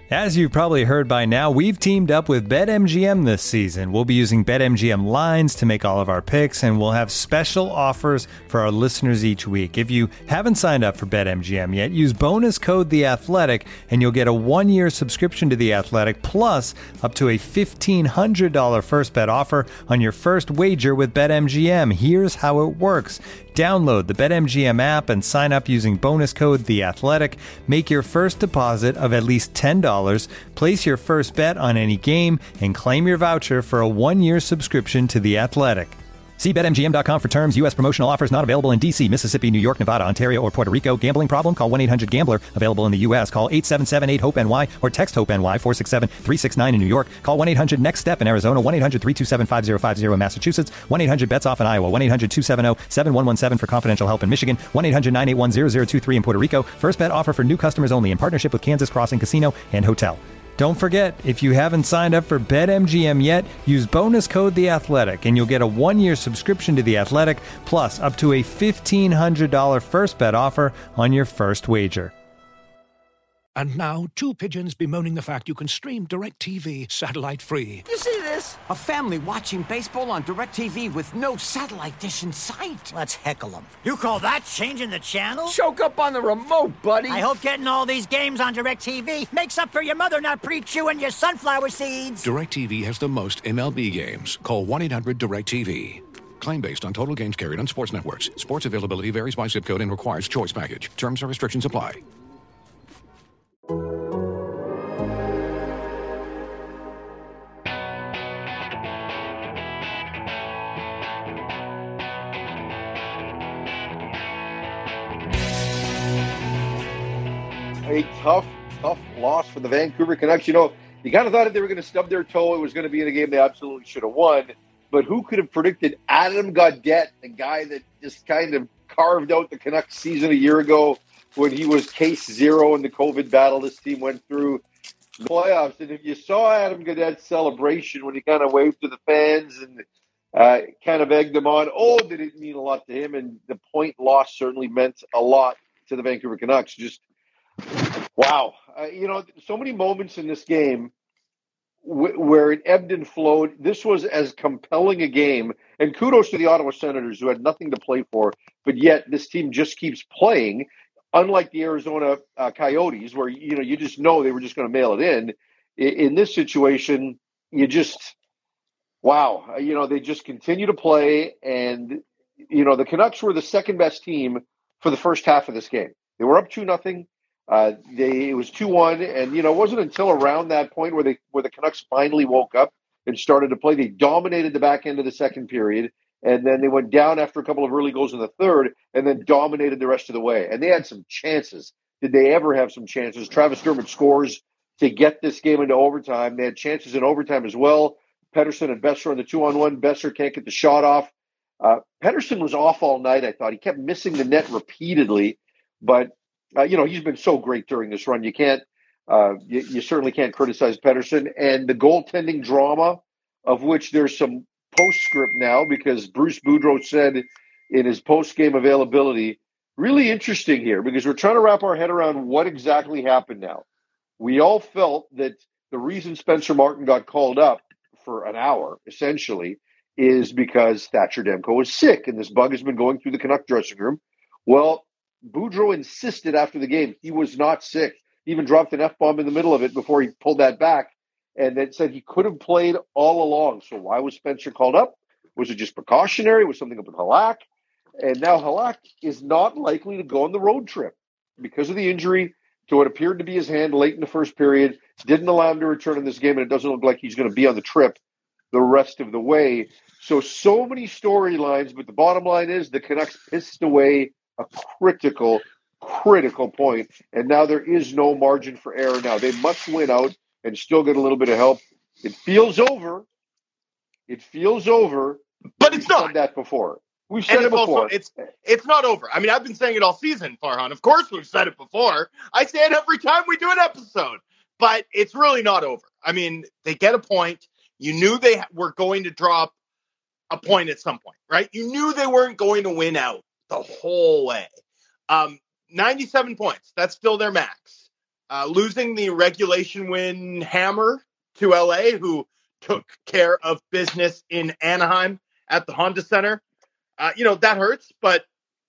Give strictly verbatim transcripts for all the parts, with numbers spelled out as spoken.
As you've probably heard by now, we've teamed up with BetMGM this season. We'll be using BetMGM lines to make all of our picks, and we'll have special offers for our listeners each week. If you haven't signed up for BetMGM yet, use bonus code The Athletic, and you'll get a one-year subscription to The Athletic, plus up to a fifteen hundred dollars first bet offer on your first wager with BetMGM. Here's how it works. Download the BetMGM app and sign up using bonus code The Athletic. Make your first deposit of at least ten dollars. Place your first bet on any game and claim your voucher for a one-year subscription to The Athletic. See Bet M G M dot com for terms. U S promotional offers not available in D C, Mississippi, New York, Nevada, Ontario, or Puerto Rico. Gambling problem? Call one eight hundred gambler. Available in the U S. Call eight seven seven eight hope N Y or text HOPE-NY four six seven three six nine in New York. Call one eight hundred next step in Arizona. one eight hundred three two seven five zero five zero in Massachusetts. one eight hundred bets off in Iowa. one eight hundred two seven zero seven one one seven for confidential help in Michigan. one eight hundred nine eight one zero zero two three in Puerto Rico. First bet offer for new customers only in partnership with Kansas Crossing Casino and Hotel. Don't forget, if you haven't signed up for BetMGM yet, use bonus code The Athletic, and you'll get a one-year subscription to The Athletic, plus up to a fifteen hundred dollars first bet offer on your first wager. And now, two pigeons bemoaning the fact you can stream DirecTV satellite-free. You see this? A family watching baseball on DirecTV with no satellite dish in sight. Let's heckle them. You call that changing the channel? Choke up on the remote, buddy. I hope getting all these games on DirecTV makes up for your mother not pre-chewing your sunflower seeds. DirecTV has the most M L B games. Call one eight hundred direct T V. Claim based on total games carried on sports networks. Sports availability varies by zip code and requires choice package. Terms and restrictions apply. A tough, tough loss for the Vancouver Canucks. You know, you kind of thought that they were going to stub their toe. It was going to be in a game they absolutely should have won. But who could have predicted Adam Gaudette, the guy that just kind of carved out the Canucks season a year ago when he was case zero in the COVID battle this team went through the playoffs. And if you saw Adam Gaudette's celebration when he kind of waved to the fans and uh, kind of egged them on, oh, did it mean a lot to him. And the point loss certainly meant a lot to the Vancouver Canucks. Just, wow. Uh, you know, so many moments in this game w- where it ebbed and flowed. This was as compelling a game. And kudos to the Ottawa Senators, who had nothing to play for, but yet this team just keeps playing. Unlike the Arizona uh, Coyotes, where, you know, you just know they were just going to mail it in. in. In this situation, you just, wow, you know, they just continue to play. And, you know, the Canucks were the second best team for the first half of this game. They were up two nothing. Uh, they it was two one, and you know, it wasn't until around that point where they where the Canucks finally woke up and started to play. They dominated the back end of the second period. And then they went down after a couple of early goals in the third and then dominated the rest of the way. And they had some chances. Did they ever have some chances? Travis Dermott scores to get this game into overtime. They had chances in overtime as well. Pettersson and Besser on the two-on-one. Besser can't get the shot off. Uh, Pettersson was off all night, I thought. He kept missing the net repeatedly. But, uh, you know, he's been so great during this run. You can't, uh, you, you certainly can't criticize Pettersson. And the goaltending drama, of which there's some postscript now, because Bruce Boudreau said in his post-game availability, really interesting here, because we're trying to wrap our head around what exactly happened now. We all felt that the reason Spencer Martin got called up for an hour, essentially, is because Thatcher Demko was sick, and this bug has been going through the Canuck dressing room. Well, Boudreau insisted after the game he was not sick. He even dropped an F-bomb in the middle of it before he pulled that back. And then said he could have played all along. So why was Spencer called up? Was it just precautionary? Was something up with Halak? And now Halak is not likely to go on the road trip because of the injury to what appeared to be his hand late in the first period. Didn't allow him to return in this game, and it doesn't look like he's going to be on the trip the rest of the way. So, so many storylines, but the bottom line is the Canucks pissed away a critical, critical point, and now there is no margin for error now. They must win out and still get a little bit of help. It feels over. It feels over. But it's We've not. said that before. We've said and it it's before. Also, it's it's not over. I mean, I've been saying it all season, Farhan. Of course we've said it before. I say it every time we do an episode. But it's really not over. I mean, they get a point. You knew they were going to drop a point at some point, right? You knew they weren't going to win out the whole way. Um, ninety-seven points. That's still their max. uh, losing the regulation win hammer to L A, who took care of business in Anaheim at the Honda Center. Uh, you know, that hurts, but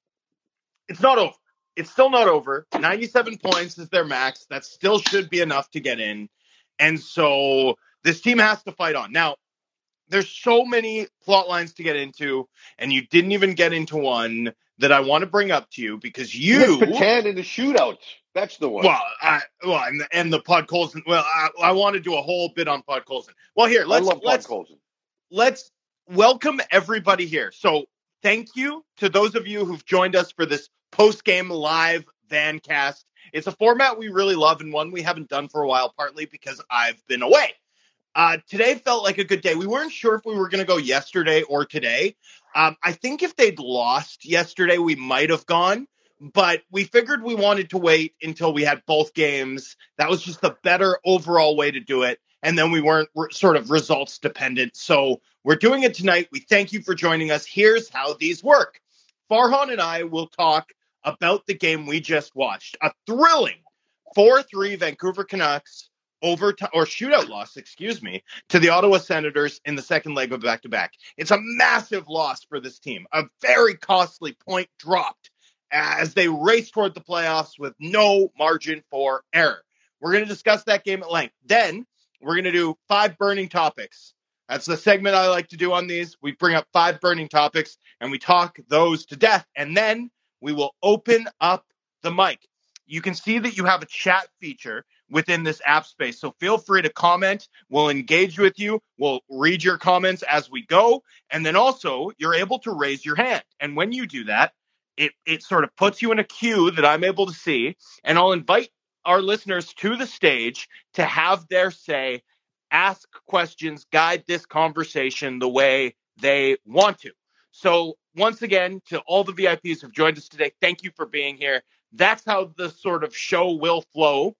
it's not over. It's still not over. ninety-seven points is their max. That still should be enough to get in. And so this team has to fight on. Now, there's so many plot lines to get into, and you didn't even get into one that I want to bring up to you because you... Patan in the shootout. That's the one. Well, I, well, and the, and the Podkolzin. Well, I, I want to do a whole bit on Podkolzin. Well, here, let's I love let's Podkolzin. let's welcome everybody here. So, thank you to those of you who've joined us for this post-game live Vancast. It's a format we really love and one we haven't done for a while, partly because I've been away. Uh, today felt like a good day. We weren't sure if we were going to go yesterday or today. Um, I think if they'd lost yesterday, we might have gone. But we figured we wanted to wait until we had both games. That was just the better overall way to do it. And then we weren't re- sort of results dependent. So we're doing it tonight. We thank you for joining us. Here's how these work. Farhan and I will talk about the game we just watched. A thrilling four three Vancouver Canucks overtime or shootout loss, excuse me, to the Ottawa Senators in the second leg of back-to-back. It's a massive loss for this team. A very costly point dropped as they race toward the playoffs with no margin for error. We're going to discuss that game at length. Then we're going to do five burning topics. That's the segment I like to do on these. We bring up five burning topics and we talk those to death. And then we will open up the mic. You can see that you have a chat feature within this app space. So feel free to comment. We'll engage with you. We'll read your comments as we go. And then also you're able to raise your hand. And when you do that, It it sort of puts you in a queue that I'm able to see, and I'll invite our listeners to the stage to have their say, ask questions, guide this conversation the way they want to. So once again, to all the V I Ps who've joined us today, thank you for being here. That's how the sort of show will flow.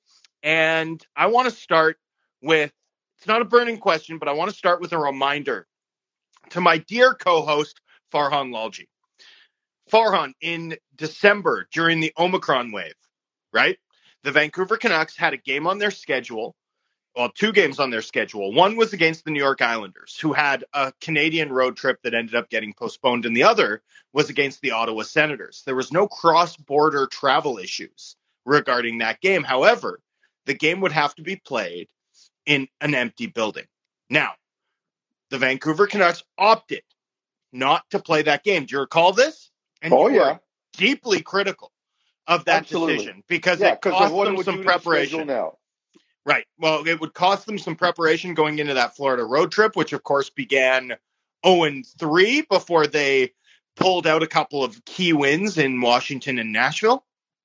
And I want to start with, it's not a burning question, but I want to start with a reminder to my dear co-host, Farhan Lalji. Farhan, in December, during the Omicron wave, right? The Vancouver Canucks had a game on their schedule, well, two games on their schedule. One was against the New York Islanders, who had a Canadian road trip that ended up getting postponed, and the other was against the Ottawa Senators. There was no cross-border travel issues regarding that game. However, the game would have to be played in an empty building. Now, the Vancouver Canucks opted not to play that game. Do you recall this? And oh, you yeah. were deeply critical of that Absolutely. decision because yeah, it cost what them would some do preparation. Now. Right. Well, it would cost them some preparation going into that Florida road trip, which, of course, began oh and three before they pulled out a couple of key wins in Washington and Nashville,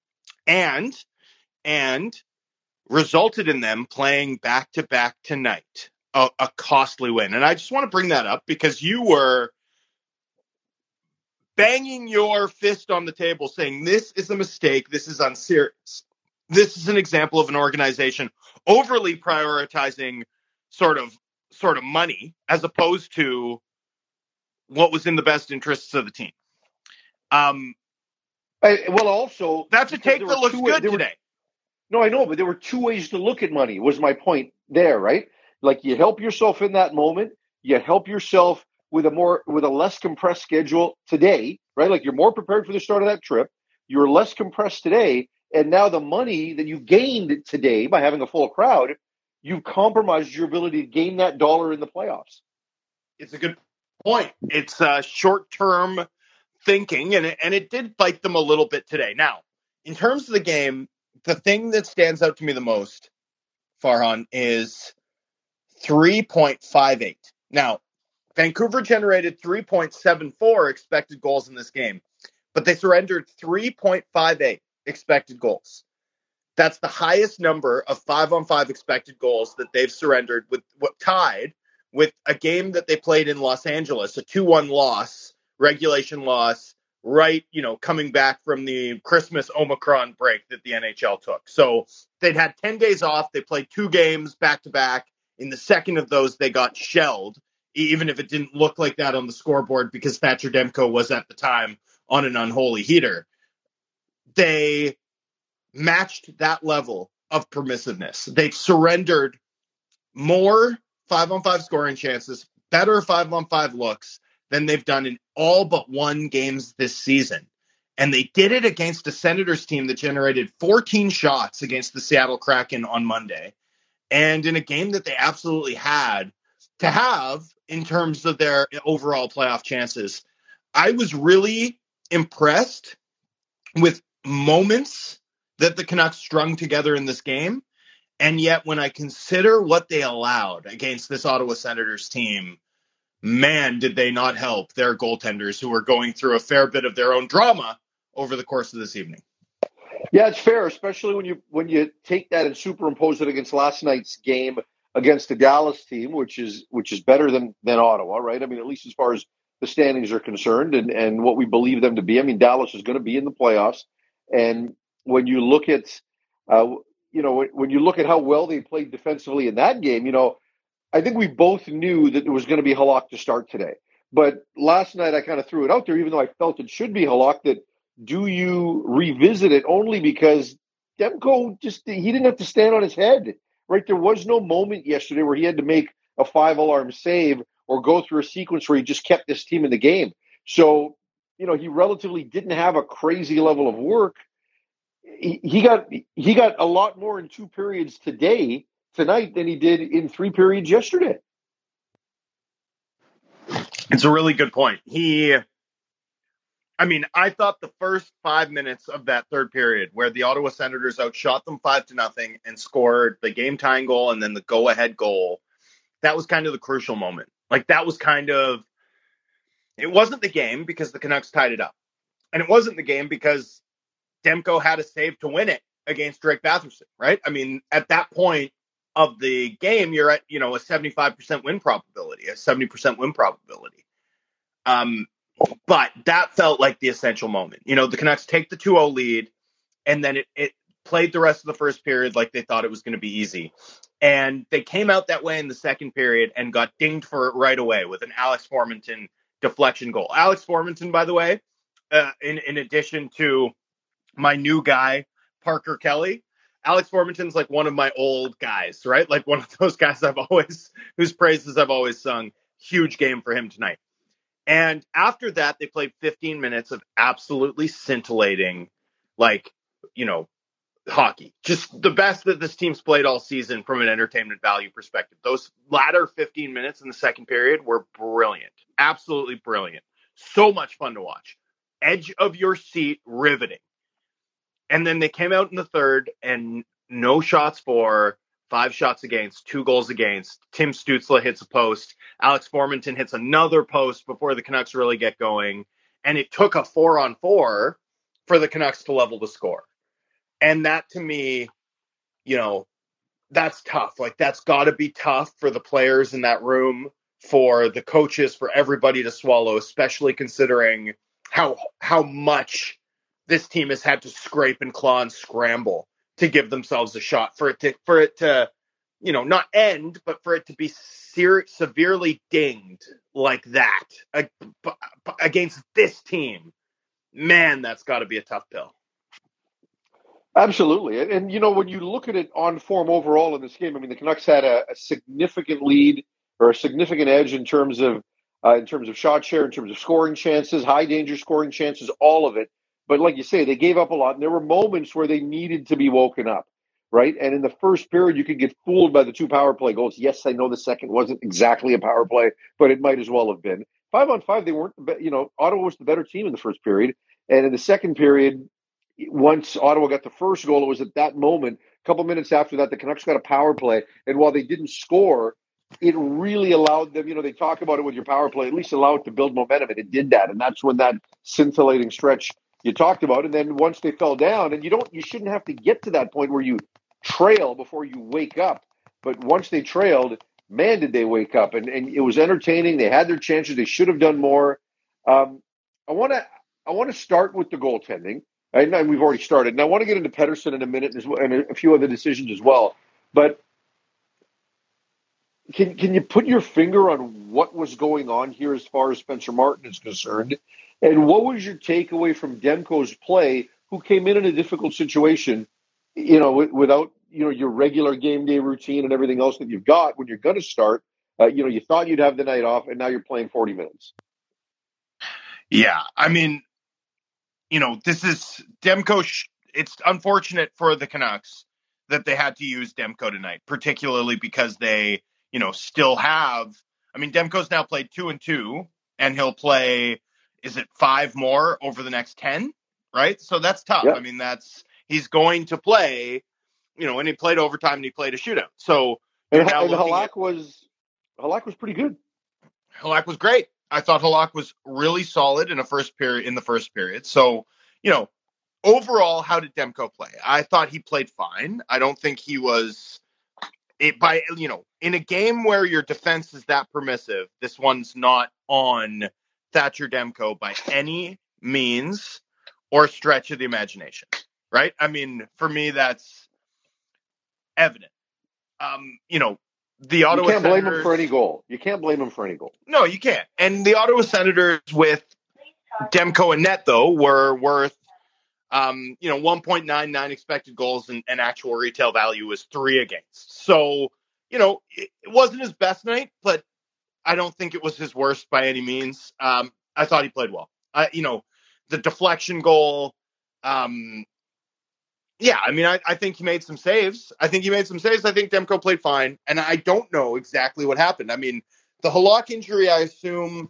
and and resulted in them playing back-to-back tonight, a, a costly win. And I just want to bring that up because you were banging your fist on the table saying this is a mistake, this is unserious. This is an example of an organization overly prioritizing sort of sort of money as opposed to what was in the best interests of the team. Um, I, well, also... That's a take that looks two, good were, today. No, I know, but there were two ways to look at money, was my point there, right? Like, you help yourself in that moment, you help yourself with a more with a less compressed schedule today, right? Like, you're more prepared for the start of that trip. You're less compressed today, and now the money that you gained today by having a full crowd, you've compromised your ability to gain that dollar in the playoffs. It's a good point. It's uh, short-term thinking, and it, and it did bite them a little bit today. Now, in terms of the game, the thing that stands out to me the most, Farhan, is three point five eight. Now, Vancouver generated three point seven four expected goals in this game, but they surrendered three point five eight expected goals. That's the highest number of five-on-five expected goals that they've surrendered, with what tied with a game that they played in Los Angeles, a two one loss, regulation loss, right, you know, coming back from the Christmas Omicron break that the N H L took. So they'd had ten days off. They played two games back-to-back. In the second of those, they got shelled, even if it didn't look like that on the scoreboard because Thatcher Demko was at the time on an unholy heater. They matched that level of permissiveness. They've surrendered more five-on-five scoring chances, better five-on-five looks than they've done in all but one games this season. And they did it against a Senators team that generated fourteen shots against the Seattle Kraken on Monday. And in a game that they absolutely had to have in terms of their overall playoff chances. I was really impressed with moments that the Canucks strung together in this game. And yet when I consider what they allowed against this Ottawa Senators team, man, did they not help their goaltenders who were going through a fair bit of their own drama over the course of this evening. Yeah, it's fair, especially when you when you take that and superimpose it against last night's game against the Dallas team, which is which is better than than Ottawa, right? I mean, at least as far as the standings are concerned and, and what we believe them to be. I mean, Dallas is going to be in the playoffs. And when you look at, uh, you know, when you look at how well they played defensively in that game, you know, I think we both knew that it was going to be Halak to start today. But last night I kind of threw it out there, even though I felt it should be Halak, that do you revisit it only because Demko just, he didn't have to stand on his head, right? There was no moment yesterday where he had to make a five-alarm save or go through a sequence where he just kept this team in the game. So, you know, he relatively didn't have a crazy level of work. He, he got he got a lot more in two periods today, tonight, than he did in three periods yesterday. It's a really good point. He... I mean, I thought the first five minutes of that third period where the Ottawa Senators outshot them five to nothing and scored the game tying goal and then the go ahead goal, that was kind of the crucial moment. Like that was kind of, it wasn't the game because the Canucks tied it up. And it wasn't the game because Demko had a save to win it against Drake Batherson, right? I mean, at that point of the game, you're at, you know, a seventy-five percent win probability, a seventy percent win probability. Um, But that felt like the essential moment. You know, the Canucks take the two oh lead, and then it, it played the rest of the first period like they thought it was going to be easy. And they came out that way in the second period and got dinged for it right away with an Alex Formenton deflection goal. Alex Formenton, by the way, uh, in, in addition to my new guy, Parker Kelly, Alex Formenton's like one of my old guys, right? Like one of those guys I've always, whose praises I've always sung. Huge game for him tonight. And after that, they played fifteen minutes of absolutely scintillating, like, you know, hockey. Just the best that this team's played all season from an entertainment value perspective. Those latter fifteen minutes in the second period were brilliant. Absolutely brilliant. So much fun to watch. Edge of your seat, riveting. And then they came out in the third and no shots for, five shots against, two goals against. Tim Stützle hits a post. Alex Formenton hits another post before the Canucks really get going. And it took a four on four for the Canucks to level the score. And that to me, you know, that's tough. Like that's got to be tough for the players in that room, for the coaches, for everybody to swallow, especially considering how, how much this team has had to scrape and claw and scramble to give themselves a shot, for it to, for it to, you know, not end, but for it to be ser- severely dinged like that against this team. Man, that's got to be a tough pill. Absolutely. And, and, you know, when you look at it on form overall in this game, I mean, the Canucks had a, a significant lead or a significant edge in terms of, uh, in terms of shot share, in terms of scoring chances, high danger scoring chances, all of it. But like you say, they gave up a lot, and there were moments where they needed to be woken up, right? And in the first period, you could get fooled by the two power play goals. Yes, I know the second wasn't exactly a power play, but it might as well have been. Five on five, they weren't, you know, Ottawa was the better team in the first period. And in the second period, once Ottawa got the first goal, it was at that moment, a couple minutes after that, the Canucks got a power play. And while they didn't score, it really allowed them, you know, they talk about it with your power play, at least allow it to build momentum, and it did that. And that's when that scintillating stretch you talked about. And then once they fell down, and you don't, you shouldn't have to get to that point where you trail before you wake up. But once they trailed, man, did they wake up. And, and it was entertaining. They had their chances. They should have done more. Um, I want to, I want to start with the goaltending. And we've already started. And I want to get into Pettersson in a minute and a few other decisions as well. But can can you put your finger on what was going on here as far as Spencer Martin is concerned? And what was your takeaway from Demko's play, who came in in a difficult situation, you know, w- without you know, your regular game day routine and everything else that you've got when you're going to start. Uh, you know, you thought you'd have the night off, and now you're playing forty minutes. Yeah, I mean, you know, this is Demko. Sh- it's unfortunate for the Canucks that they had to use Demko tonight, particularly because they, you know, still have. I mean, Demko's now played two and two, and he'll play. Is it five more over the next ten? Right, so that's tough. Yep. I mean, that's he's going to play. You know, and he played overtime and he played a shootout. So and, now and Halak at, was Halak was pretty good. Halak was great. I thought Halak was really solid in a first period in the first period. So, you know, overall, how did Demko play? I thought he played fine. I don't think he was it by you know, in a game where your defense is that permissive, this one's not on Thatcher Demko by any means or stretch of the imagination. Right? I mean, for me, that's evident. Um, you know, the Ottawa You can't blame Senators, him for any goal. You can't blame him for any goal. No, you can't. And the Ottawa Senators with Demko and net, though, were worth, um, you know, one point nine nine expected goals and, and actual retail value was three against. So, you know, it, it wasn't his best night, but I don't think it was his worst by any means. Um, I thought he played well. I, you know, the deflection goal, um, yeah, I mean, I, I think he made some saves. I think he made some saves. I think Demko played fine. And I don't know exactly what happened. I mean, the Halak injury, I assume,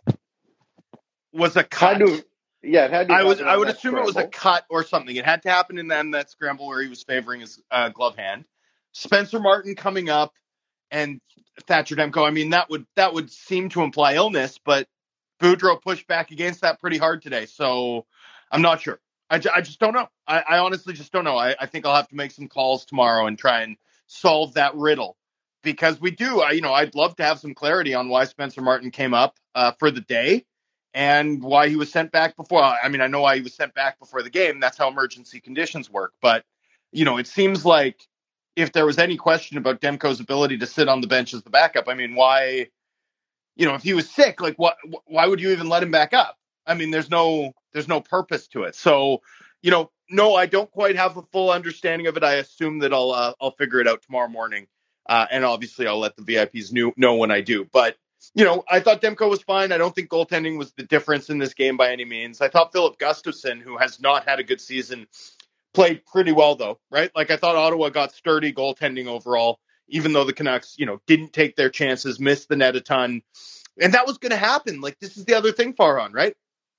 was a cut. Had to, yeah, it had to I was. I would that assume scramble. it was a cut or something. It had to happen in then that scramble where he was favoring his uh, glove hand. Spencer Martin coming up and Thatcher Demko. I mean, that would that would seem to imply illness, but Boudreau pushed back against that pretty hard today. So I'm not sure. I, I just don't know. I, I honestly just don't know. I, I think I'll have to make some calls tomorrow and try and solve that riddle because we do. I, you know, I'd love to have some clarity on why Spencer Martin came up uh, for the day and why he was sent back before. I mean, I know why he was sent back before the game. That's how emergency conditions work. But, you know, it seems like if there was any question about Demko's ability to sit on the bench as the backup, I mean, why, you know, if he was sick, like what, why would you even let him back up? I mean, there's no there's no purpose to it. So, you know, no, I don't quite have a full understanding of it. I assume that I'll uh, I'll figure it out tomorrow morning. Uh, and obviously I'll let the V I Ps know, know when I do. But, you know, I thought Demko was fine. I don't think goaltending was the difference in this game by any means. I thought Philip Gustafsson, who has not had a good season, played pretty well, though, right? Like I thought Ottawa got sturdy goaltending overall, even though the Canucks, you know, didn't take their chances, missed the net a ton. And that was going to happen. Like, this is the other thing, Farhan, right?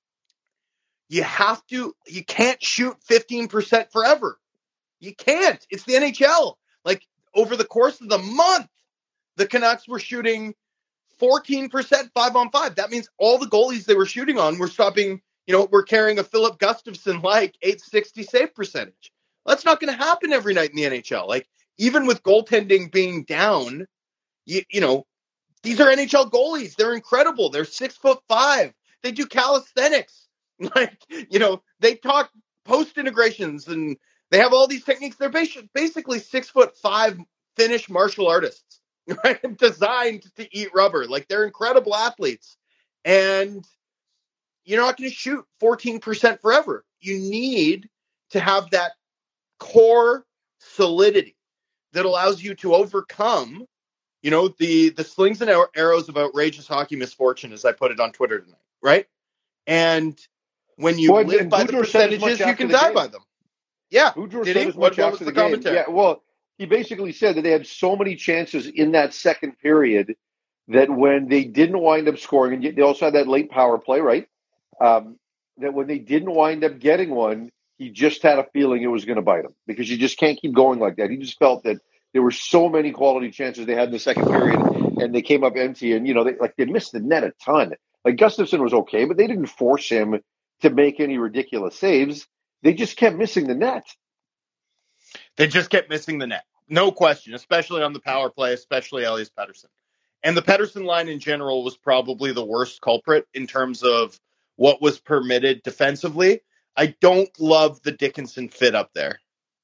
You have to, you can't shoot fifteen percent forever. You can't. It's the N H L. Like, over the course of the month, the Canucks were shooting fourteen percent five on five. That means all the goalies they were shooting on were stopping, you know, we're carrying a Philip Gustafsson like eight sixty save percentage. That's not going to happen every night in the N H L. Like, even with goaltending being down, you, you know, these are N H L goalies. They're incredible. They're six foot five. They do calisthenics. Like, you know, they talk post integrations and they have all these techniques. They're basically six foot five Finnish martial artists, right? Designed to eat rubber. Like, they're incredible athletes. And you're not going to shoot fourteen percent forever. You need to have that core solidity that allows you to overcome, you know, the, the slings and arrows of outrageous hockey misfortune, as I put it on Twitter tonight, right? And when you well, live by the percentages, you can die by them. Yeah. Boudreau Did said he? as What, much what after was the, the game. commentary? Yeah, well, he basically said that they had so many chances in that second period that when they didn't wind up scoring, and they also had that late power play, right? Um, that when they didn't wind up getting one, he just had a feeling it was going to bite him because you just can't keep going like that. He just felt that there were so many quality chances they had in the second period, and they came up empty, and you know, they like they missed the net a ton. Like Gustafsson was okay, but they didn't force him to make any ridiculous saves. They just kept missing the net. They just kept missing the net. No question, especially on the power play, especially Elias Pettersson. And the Pettersson line in general was probably the worst culprit in terms of what was permitted defensively. I don't love the Dickinson fit up there.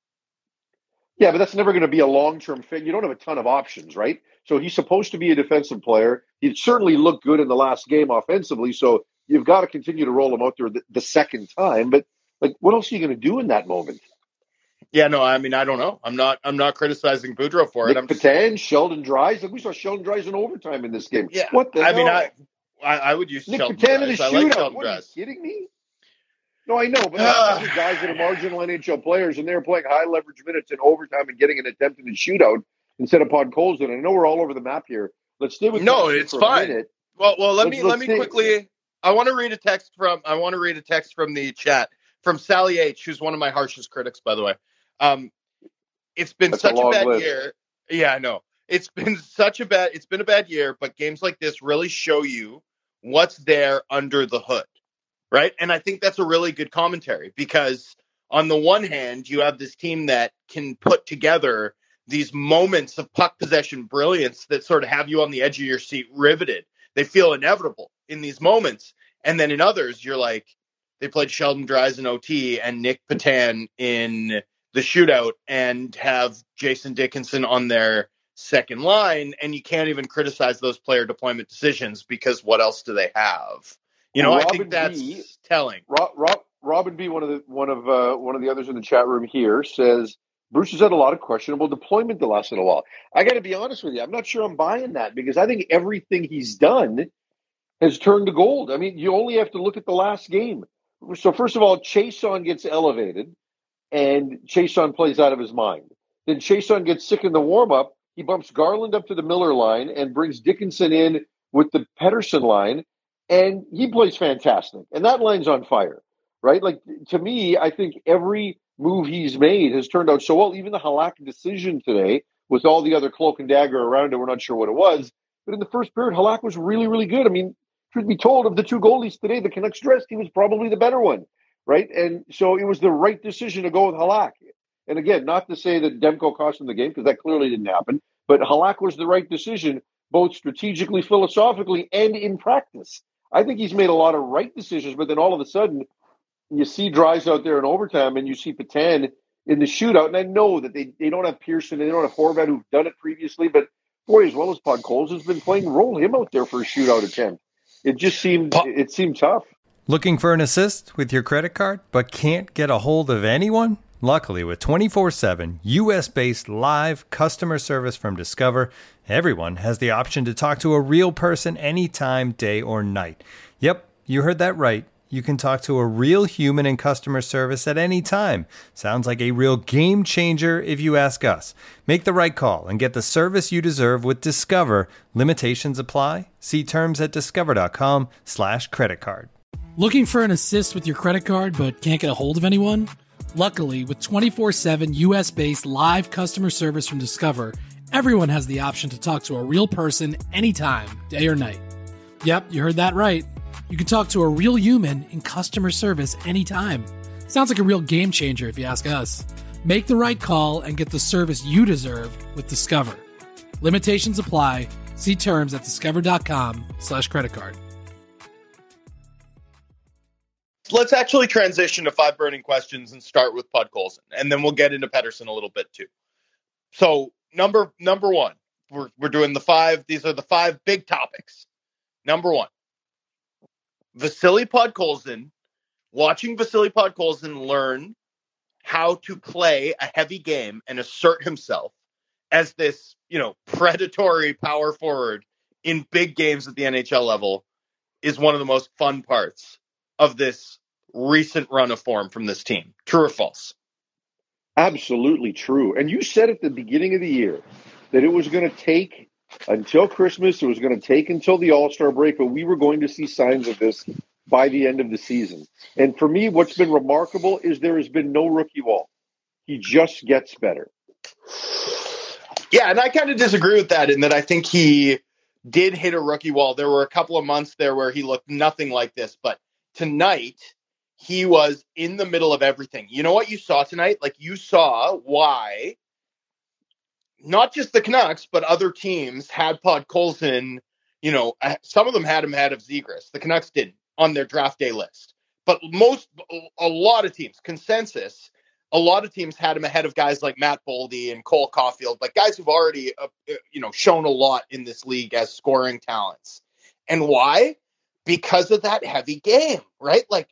Yeah, but that's never going to be a long-term fit. You don't have a ton of options, right? So he's supposed to be a defensive player. He certainly looked good in the last game offensively, so you've got to continue to roll him out there the, the second time. But, like, what else are you going to do in that moment? Yeah, no, I mean, I don't know. I'm not I'm not criticizing Boudreaux for Nick it. I'm just Petan, Sheldon Dries. Like we saw Sheldon Dries in overtime in this game. Yeah, what the I hell? mean, I I, I would use Nick Sheldon Petan in a Dries. I shootout. like Sheldon What, are you Dries. kidding me? No, I know, but like, these are guys that are marginal N H L players, and they're playing high leverage minutes in overtime and getting an attempt in the shootout instead of Podkolzin. I know we're all over the map here. Let's stay with No, Texas it's for fine. a minute. Well, well, let Let's- me let's let me stay- quickly. I want to read a text from I want to read a text from the chat from Sally H, who's one of my harshest critics, by the way. Um, it's been That's a such a, long bad list. year. Yeah, I know. It's been such a bad. It's been a bad year, but games like this really show you what's there under the hood, right? And I think that's a really good commentary because on the one hand, you have this team that can put together these moments of puck possession brilliance that sort of have you on the edge of your seat riveted. They feel inevitable in these moments. And then in others, you're like, they played Sheldon Dries in O T and Nick Petan in the shootout and have Jason Dickinson on their second line. And you can't even criticize those player deployment decisions because what else do they have? You know, Well, I Robin think that's B, telling. Rob, Rob, Robin B, one of the one of uh, one of the others in the chat room here, says Bruce has had a lot of questionable deployment the last little while. I got to be honest with you, I'm not sure I'm buying that because I think everything he's done has turned to gold. I mean, you only have to look at the last game. So first of all, Chason gets elevated, and Chason plays out of his mind. Then Chason gets sick in the warm-up. He bumps Garland up to the Miller line and brings Dickinson in with the Pettersson line, and he plays fantastic. And that line's on fire, right? Like, to me, I think every move he's made has turned out so well. Even the Halak decision today, with all the other cloak and dagger around it, we're not sure what it was. But in the first period, Halak was really, really good. I mean, truth be told, of the two goalies today, the Canucks dressed, he was probably the better one, right? And so it was the right decision to go with Halak. And again, not to say that Demko cost him the game, because that clearly didn't happen, but Halak was the right decision, both strategically, philosophically, and in practice. I think he's made a lot of right decisions, but then all of a sudden, you see Dries out there in overtime, and you see Petan in the shootout, and I know that they, they don't have Pearson, and they don't have Horvat, who've done it previously, but boy, as well as Podkolzin has been playing, roll him out there for a shootout attempt. It just seemed it seemed tough. Looking for an assist with your credit card, but can't get a hold of anyone? Luckily, with twenty-four seven U S-based live customer service from Discover, everyone has the option to talk to a real person anytime, day or night. Yep, you heard that right. You can talk to a real human in customer service at any time. Sounds like a real game changer if you ask us. Make the right call and get the service you deserve with Discover. Limitations apply. See terms at discover.com slash credit card. Looking for an assist with your credit card but can't get a hold of anyone? Luckily, with twenty-four seven U S-based live customer service from Discover, everyone has the option to talk to a real person anytime, day or night. Yep, you heard that right. You can talk to a real human in customer service anytime. Sounds like a real game changer if you ask us. Make the right call and get the service you deserve with Discover. Limitations apply. See terms at discover.com slash credit card. Let's actually transition to five burning questions and start with Podkolzin, and then we'll get into Pettersson a little bit too. So number number one, we're we're doing the five. These are the five big topics. Number one, Vasily Podkolzin. Watching Vasily Podkolzin learn how to play a heavy game and assert himself as this, you know, predatory power forward in big games at the N H L level is one of the most fun parts of this recent run of form from this team. True or false? Absolutely true. And you said at the beginning of the year that it was going to take until Christmas, it was going to take until the All-Star break, but we were going to see signs of this by the end of the season. And for me, what's been remarkable is there has been no rookie wall. He just gets better. Yeah, and I kind of disagree with that in that I think he did hit a rookie wall. There were a couple of months there where he looked nothing like this, but tonight he was in the middle of everything. You know what you saw tonight? Like, you saw why not just the Canucks, but other teams had Podkolzin, you know, some of them had him ahead of Zegras. The Canucks didn't on their draft day list. But most, a lot of teams, consensus, a lot of teams had him ahead of guys like Matt Boldy and Cole Caulfield, like guys who've already, uh, you know, shown a lot in this league as scoring talents. And why? Because of that heavy game, right? Like,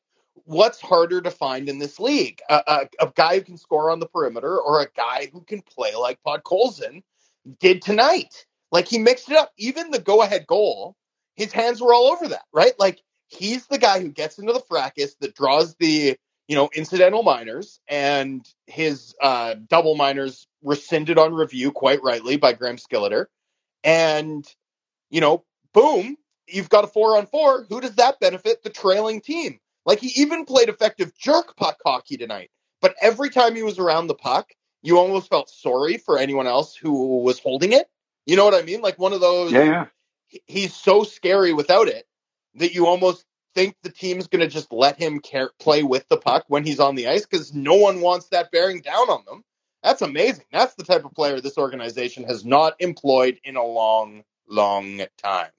what's harder to find in this league? A, a, a guy who can score on the perimeter or a guy who can play like Podkolzin did tonight. Like, he mixed it up. Even the go-ahead goal, his hands were all over that, right? Like, he's the guy who gets into the fracas, that draws the, you know, incidental minors, and his uh, double minors rescinded on review, quite rightly, by Graham Skilleter. And, you know, boom, you've got a four on four. Who does that benefit? The trailing team. Like, he even played effective jerk puck hockey tonight. But every time he was around the puck, you almost felt sorry for anyone else who was holding it. You know what I mean? Like, one of those, Yeah, yeah. He's so scary without it that you almost think the team's going to just let him care, play with the puck when he's on the ice, because no one wants that bearing down on them. That's amazing. That's the type of player this organization has not employed in a long, long time.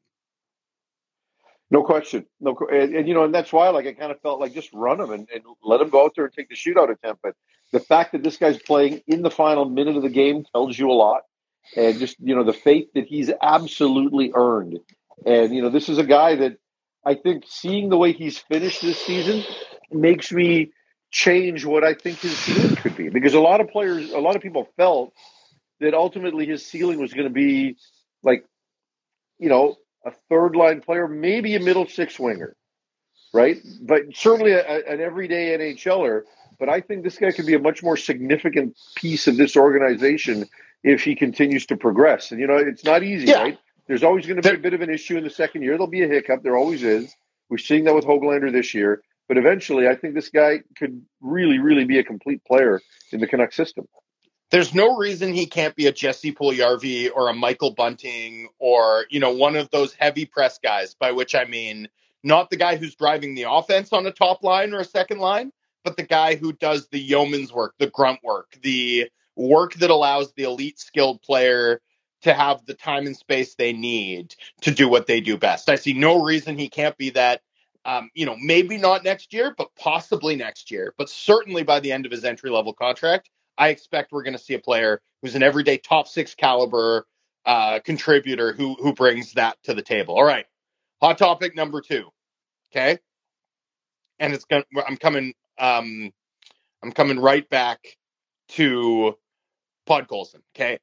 No question. No, and, and you know, and that's why, like, I kind of felt like just run him and, and let him go out there and take the shootout attempt. But the fact that this guy's playing in the final minute of the game tells you a lot. And just, you know, the faith that he's absolutely earned. And, you know, this is a guy that I think, seeing the way he's finished this season makes me change what I think his ceiling could be. Because a lot of players, a lot of people felt that ultimately his ceiling was going to be like, you know, a third line player, maybe a middle six winger, right? But certainly a, an everyday NHLer. But I think this guy could be a much more significant piece of this organization if he continues to progress. And, you know, it's not easy, yeah. right? There's always going to be a bit of an issue in the second year. There'll be a hiccup. There always is. We're seeing that with Höglander this year. But eventually, I think this guy could really, really be a complete player in the Canucks system. There's no reason he can't be a Jesse Puljujarvi or a Michael Bunting or, you know, one of those heavy press guys, by which I mean not the guy who's driving the offense on a top line or a second line, but the guy who does the yeoman's work, the grunt work, the work that allows the elite skilled player to have the time and space they need to do what they do best. I see no reason he can't be that, um, you know, maybe not next year, but possibly next year. But certainly by the end of his entry-level contract, I expect we're going to see a player who's an everyday top six caliber uh, contributor who who brings that to the table. All right, hot topic number two, okay? And it's going. I'm coming. Um, I'm coming right back to Podkolzin, okay?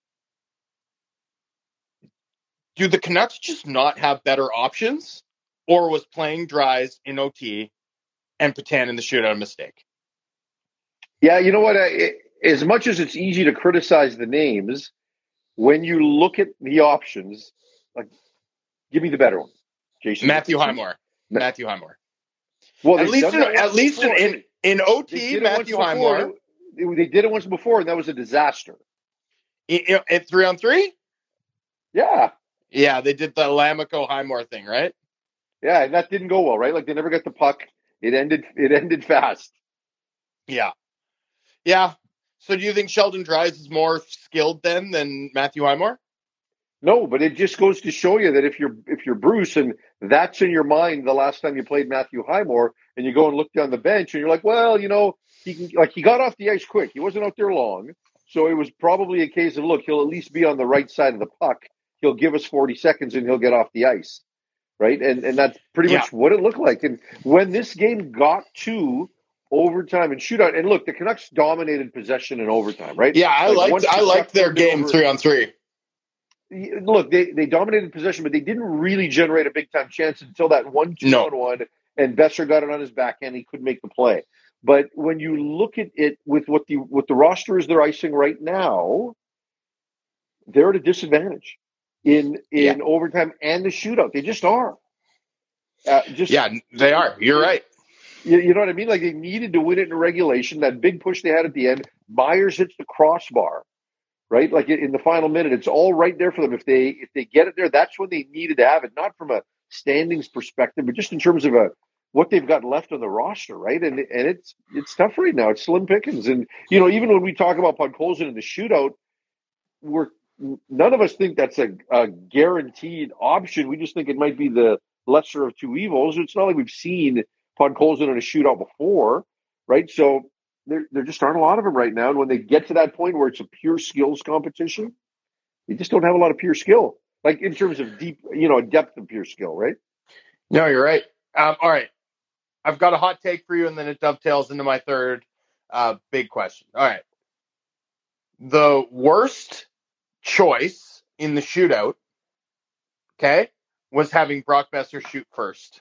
Do the Canucks just not have better options, or was playing Dries in O T and Petan in the shootout a mistake? Yeah, you know what? I, as much as it's easy to criticize the names, when you look at the options, like, give me the better one. Jason Matthew Highmore. Ma- Matthew Highmore. Well, at least in, at least in, in, in O T, Matthew Highmore. They, they did it once before, and that was a disaster. In, in three on three? Yeah. Yeah, they did the Lamico Highmore thing, right? Yeah, and that didn't go well, right? Like, they never got the puck. It ended. It ended fast. Yeah. Yeah. So do you think Sheldon Dries is more skilled then than Matthew Highmore? No, but it just goes to show you that if you're if you're Bruce and that's in your mind the last time you played Matthew Highmore, and you go and look down the bench and you're like, well, you know, he can, like he got off the ice quick. He wasn't out there long, so it was probably a case of, look, he'll at least be on the right side of the puck. He'll give us forty seconds and he'll get off the ice, right? And and that's pretty yeah. much what it looked like. And when this game got to overtime and shootout, and look, the Canucks dominated possession in overtime, right? Yeah, I like liked I liked their game over, three on three. Look, they, they dominated possession, but they didn't really generate a big time chance until that one two no. on one, and Besser got it on his backhand. He couldn't make the play. But when you look at it with what the what the roster is they're icing right now, they're at a disadvantage in in yeah. overtime and the shootout. They just are. Uh, just yeah, they are. You're right. You, you know what I mean? Like, they needed to win it in regulation. That big push they had at the end, Myers hits the crossbar, right? Like, in the final minute, it's all right there for them. If they if they get it there, that's when they needed to have it. Not from a standings perspective, but just in terms of a what they've got left on the roster, right? And and it's it's tough right now. It's slim pickings. And, you know, even when we talk about Podkolzin in the shootout, we're none of us think that's a, a guaranteed option. We just think it might be the lesser of two evils. It's not like we've seen Podkolzin in a shootout before, right? So there, there just aren't a lot of them right now. And when they get to that point where it's a pure skills competition, they just don't have a lot of pure skill, like in terms of deep, you know, depth of pure skill, right? No, you're right. Um, all right. I've got a hot take for you, and then it dovetails into my third uh, big question. All right. The worst choice in the shootout, okay, was having Brock Besser shoot first.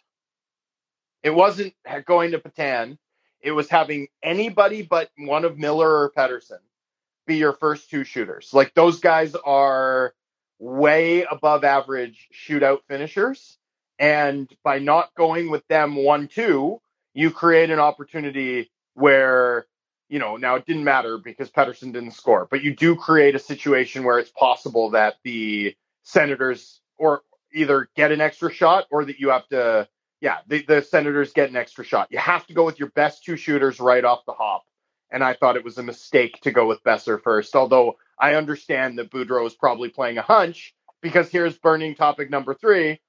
It wasn't going to Patan. It was having anybody but one of Miller or Pettersson be your first two shooters. Like, those guys are way above average shootout finishers. And by not going with them one two, you create an opportunity where, you know, now it didn't matter because Pettersson didn't score, but you do create a situation where it's possible that the Senators or either get an extra shot or that you have to, yeah, the, the Senators get an extra shot. You have to go with your best two shooters right off the hop. And I thought it was a mistake to go with Besser first, although I understand that Boudreau is probably playing a hunch, because here's burning topic number three.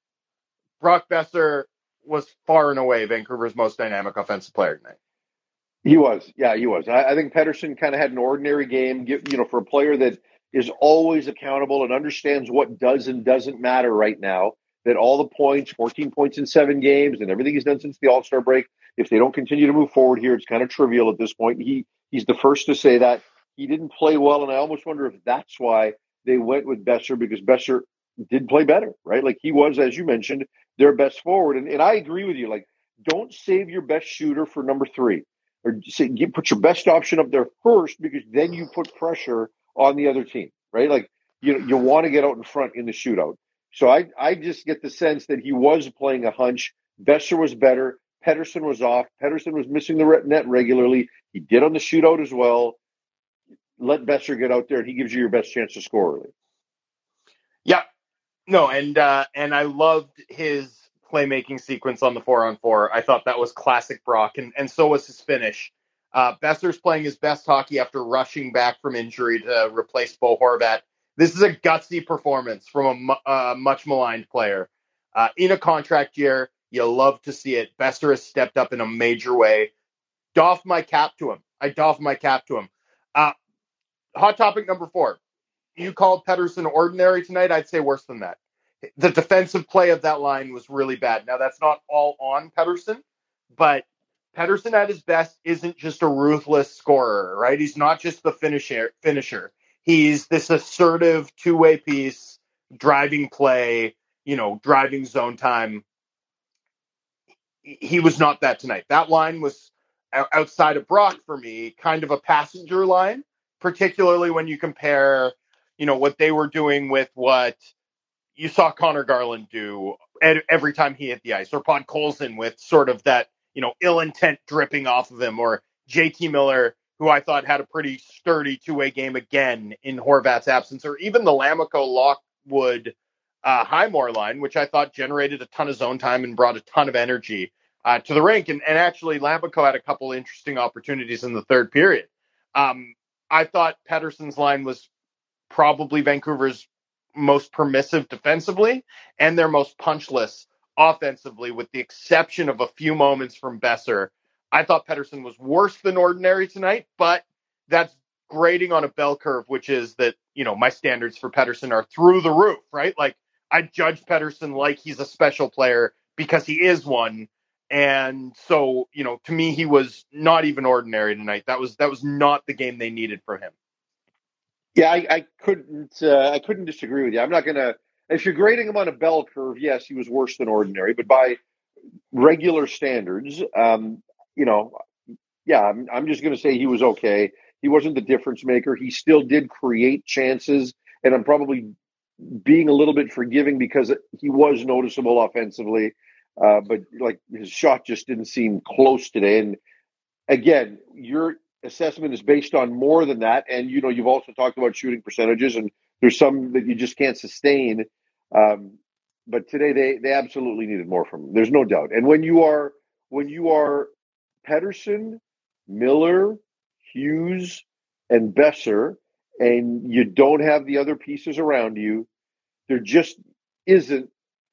Brock Besser was far and away Vancouver's most dynamic offensive player tonight. He was. Yeah, he was. I, I think Pettersson kind of had an ordinary game, you know, for a player that is always accountable and understands what does and doesn't matter right now, that all the points, fourteen points in seven games and everything he's done since the All-Star break, if they don't continue to move forward here, it's kind of trivial at this point. He He's the first to say that. He didn't play well, and I almost wonder if that's why they went with Besser, because Besser did play better, right? Like, he was, as you mentioned, their best forward. And, and I agree with you. Like, don't save your best shooter for number three. Or say, get, put your best option up there first, because then you put pressure on the other team, right? Like, you you want to get out in front in the shootout. So I, I just get the sense that he was playing a hunch. Besser was better. Pettersson was off. Pettersson was missing the net regularly. He did on the shootout as well. Let Besser get out there, and he gives you your best chance to score early. Yeah. No, and uh, and I loved his playmaking sequence on the four-on-four. I thought that was classic Brock, and, and so was his finish. Uh, Besser's playing his best hockey after rushing back from injury to replace Bo Horvat. This is a gutsy performance from a uh, much maligned player. Uh, in a contract year, you love to see it. Besser has stepped up in a major way. Doff my cap to him. I doff my cap to him. Uh, hot topic number four. You called Pettersson ordinary tonight. I'd say worse than that. The defensive play of that line was really bad. Now, that's not all on Pettersson, but Pettersson at his best isn't just a ruthless scorer, right? He's not just the finisher. finisher. He's this assertive two-way piece, driving play, you know, driving zone time. He was not that tonight. That line was, outside of Brock, for me, kind of a passenger line, particularly when you compare, you know, what they were doing with what you saw Connor Garland do every time he hit the ice, or Podkolzin with sort of that, you know, ill intent dripping off of him, or J T Miller, who I thought had a pretty sturdy two-way game again in Horvat's absence, or even the Lammikko Lockwood uh, Highmore line, which I thought generated a ton of zone time and brought a ton of energy uh, to the rink. And, and actually, Lammikko had a couple interesting opportunities in the third period. Um, I thought Pettersson's line was probably Vancouver's most permissive defensively and their most punchless offensively, with the exception of a few moments from Besser. I thought Pettersson was worse than ordinary tonight, but that's grading on a bell curve, which is that, you know, my standards for Pettersson are through the roof, right? Like, I judge Pettersson like he's a special player because he is one. And so, you know, to me, he was not even ordinary tonight. That was, that was not the game they needed from him. Yeah, I, I couldn't. Uh, I couldn't disagree with you. I'm not gonna. If you're grading him on a bell curve, yes, he was worse than ordinary. But by regular standards, um, you know, yeah, I'm, I'm just gonna say he was okay. He wasn't the difference maker. He still did create chances, and I'm probably being a little bit forgiving because he was noticeable offensively. Uh, but like, his shot just didn't seem close today. And again, you're. Assessment is based on more than that, and you know, you've also talked about shooting percentages, and there's some that you just can't sustain. Um, but today, they they absolutely needed more from him. There's no doubt. And when you are when you are Pettersson, Miller, Hughes, and Besser, and you don't have the other pieces around you, there just isn't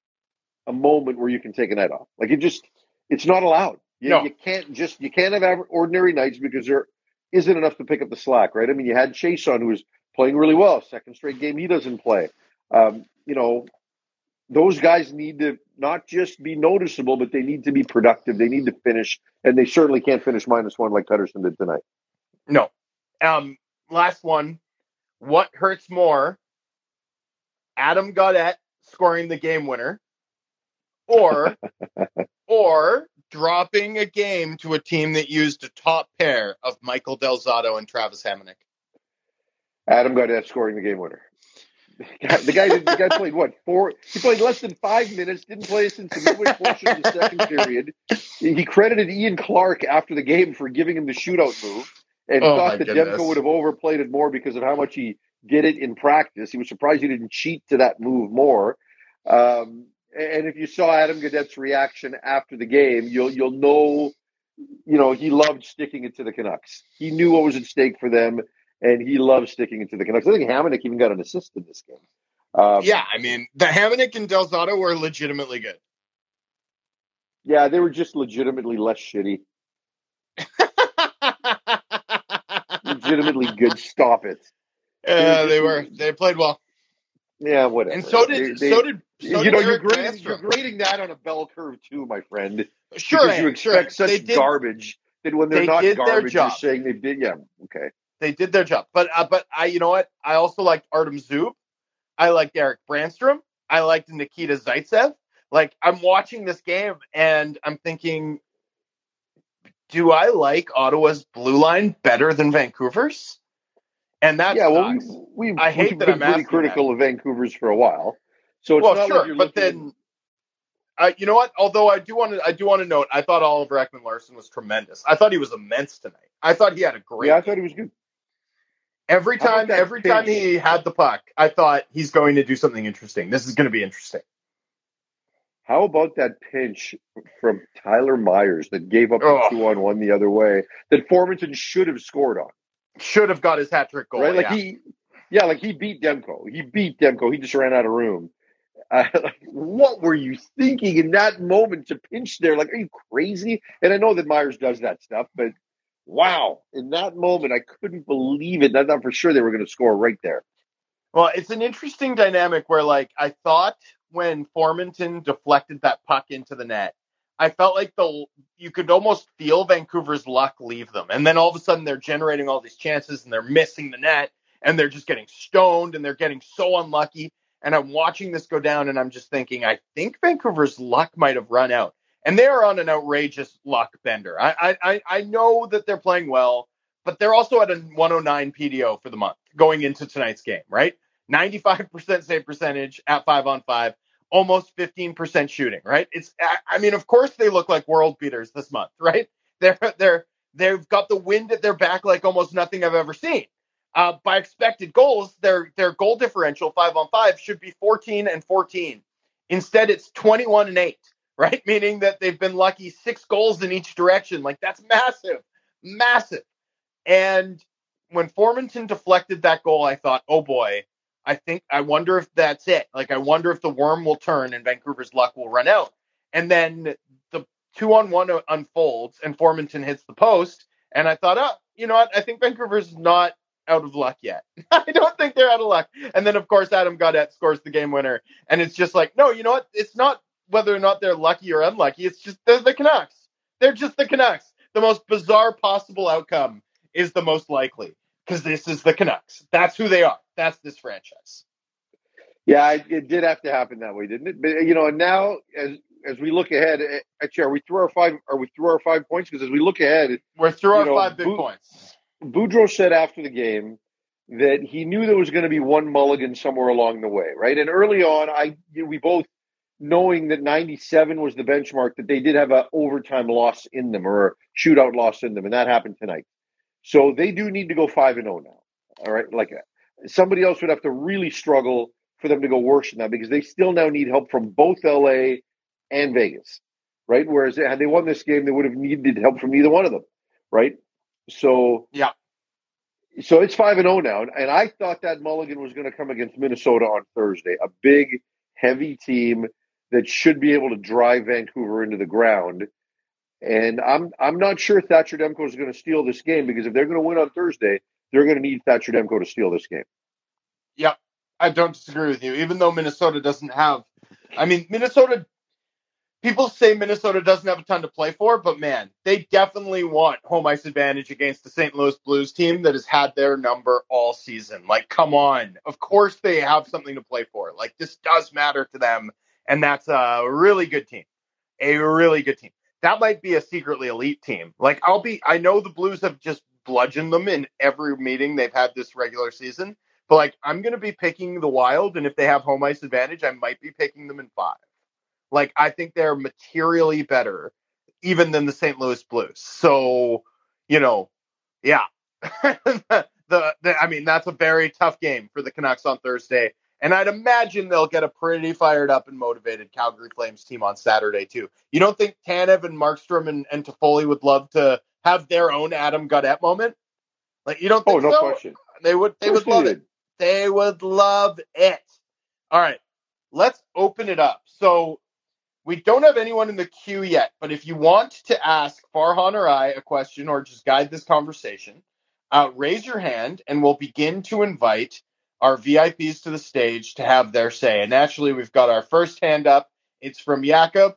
a moment where you can take a night off. Like, it just, it's not allowed. You, no. you can't just you can't have ordinary nights because there isn't enough to pick up the slack, right? I mean, you had Chase on, who was playing really well. Second straight game he doesn't play. Um, you know, those guys need to not just be noticeable, but they need to be productive. They need to finish, and they certainly can't finish minus one like Pettersson did tonight. No. Um, last one. What hurts more? Adam Gaudette scoring the game winner, or or dropping a game to a team that used a top pair of Michael Del Zotto and Travis Hamonic? Adam Gaudette scoring the game winner. The guy, the guy played what four? He played less than five minutes. Didn't play since the midway portion of the second period. He credited Ian Clark after the game for giving him the shootout move, and Oh, thought my that goodness. Demko would have overplayed it more because of how much he did it in practice. He was surprised he didn't cheat to that move more. Um, and if you saw Adam Gaudette's reaction after the game, you'll you'll know, you know, he loved sticking it to the Canucks. He knew what was at stake for them. And he loves sticking it to the Canucks. I think Hamonic even got an assist in this game. Um, Yeah, I mean, the Hamonic and Del Zotto were legitimately good. Yeah, they were just legitimately less shitty. Legitimately good. Stop it. Yeah, they were. They played well. Yeah, whatever. And so did They- so did so you did know, you're Eric grading, you're Brandstrom. grading that on a bell curve too, my friend. Sure, because you I am, sure. expect such They did- garbage that when they're they not did their garbage, you're job. saying they did. Yeah, okay. They did their job. But uh, but I you know what? I also liked Artem Zub. I liked Eric Brandstrom. I liked Nikita Zaitsev. Like, I'm watching this game and I'm thinking, do I like Ottawa's blue line better than Vancouver's? And that's Yeah, well, we, sucks. we've, I hate we've that been I'm pretty asking critical that. of Vancouver's for a while. So it's Well, not sure, like you're but looking then uh, you know what? Although I do want to, I do want to note, I thought Oliver Ekman-Larsson was tremendous. I thought he was immense tonight. I thought he had a great. Yeah, I game. thought he was good. Every How about time, that every time pinch? he had the puck, I thought he's going to do something interesting. This is going to be interesting. How about that pinch from Tyler Myers that gave up Oh. the two on one the other way that Formanton should have scored on? Should have got his hat trick goal. Right? Like yeah. he, yeah, like he beat Demko. He beat Demko. He just ran out of room. Uh, like, what were you thinking in that moment to pinch there? Like, are you crazy? And I know that Myers does that stuff, but wow, in that moment, I couldn't believe it. I thought for sure they were going to score right there. Well, it's an interesting dynamic where, like, I thought when Formanton deflected that puck into the net, I felt like the you could almost feel Vancouver's luck leave them. And then all of a sudden they're generating all these chances and they're missing the net and they're just getting stoned and they're getting so unlucky. And I'm watching this go down and I'm just thinking, I think Vancouver's luck might have run out. And they are on an outrageous luck bender. I I I know that they're playing well, but they're also at a one oh nine P D O for the month going into tonight's game, right? ninety-five percent save percentage at five on five, almost fifteen percent shooting, right? It's, I mean, of course they look like world beaters this month, right? They're, they're, they've got the wind at their back like almost nothing I've ever seen. Uh, by expected goals, their, their goal differential five on five should be fourteen and fourteen. Instead, it's twenty-one and eight, right? Meaning that they've been lucky six goals in each direction. Like, that's massive, massive. And when Formanton deflected that goal, I thought, oh boy, I think, I wonder if that's it. Like, I wonder if the worm will turn and Vancouver's luck will run out. And then the two on one unfolds and Formanton hits the post. And I thought, oh, you know what? I think Vancouver's not out of luck yet. I don't think they're out of luck. And then, of course, Adam Gaudette scores the game winner. And it's just like, no, you know what? It's not whether or not they're lucky or unlucky. It's just, they're the Canucks. They're just the Canucks. The most bizarre possible outcome is the most likely. Because this is the Canucks. That's who they are. That's this franchise. Yeah, it, it did have to happen that way, didn't it? But you know, and now as as we look ahead, actually, are we through our five? Are we through our five points? Because as we look ahead, we're through our know, five big Bu- points. Boudreau said after the game that he knew there was going to be one mulligan somewhere along the way, right? And early on, I we both knowing that ninety-seven was the benchmark, that they did have an overtime loss in them or a shootout loss in them, and that happened tonight. So they do need to go five and zero now. All right, like somebody else would have to really struggle for them to go worse than that because they still now need help from both L A and Vegas, right? Whereas had they won this game, they would have needed help from neither one of them, right? So yeah, so it's five and zero now, and I thought that mulligan was going to come against Minnesota on Thursday, a big, heavy team that should be able to drive Vancouver into the ground. And I'm I'm not sure Thatcher Demko is going to steal this game because if they're going to win on Thursday, they're going to need Thatcher Demko to steal this game. Yep, I don't disagree with you. Even though Minnesota doesn't have I mean, Minnesota, people say Minnesota doesn't have a ton to play for, but man, they definitely want home ice advantage against the Saint Louis Blues team that has had their number all season. Like, come on. Of course they have something to play for. Like, this does matter to them, and that's a really good team. A really good team. That might be a secretly elite team. Like, I'll be, I know the Blues have just bludgeoned them in every meeting they've had this regular season, but like, I'm going to be picking the Wild, and if they have home ice advantage, I might be picking them in five. Like, I think they're materially better even than the Saint Louis Blues. So, you know, yeah. the, the I mean, that's a very tough game for the Canucks on Thursday. And I'd imagine they'll get a pretty fired up and motivated Calgary Flames team on Saturday, too. You don't think Tanev and Markstrom and, and Toffoli would love to have their own Adam Gaudette moment? Like, you don't think oh, no so? question. They would, they would love it. They would love it. All right, let's open it up. So we don't have anyone in the queue yet, but if you want to ask Farhan or I a question or just guide this conversation, uh, raise your hand and we'll begin to invite our V I Ps to the stage to have their say. And naturally, we've got our first hand up. It's from Jakob.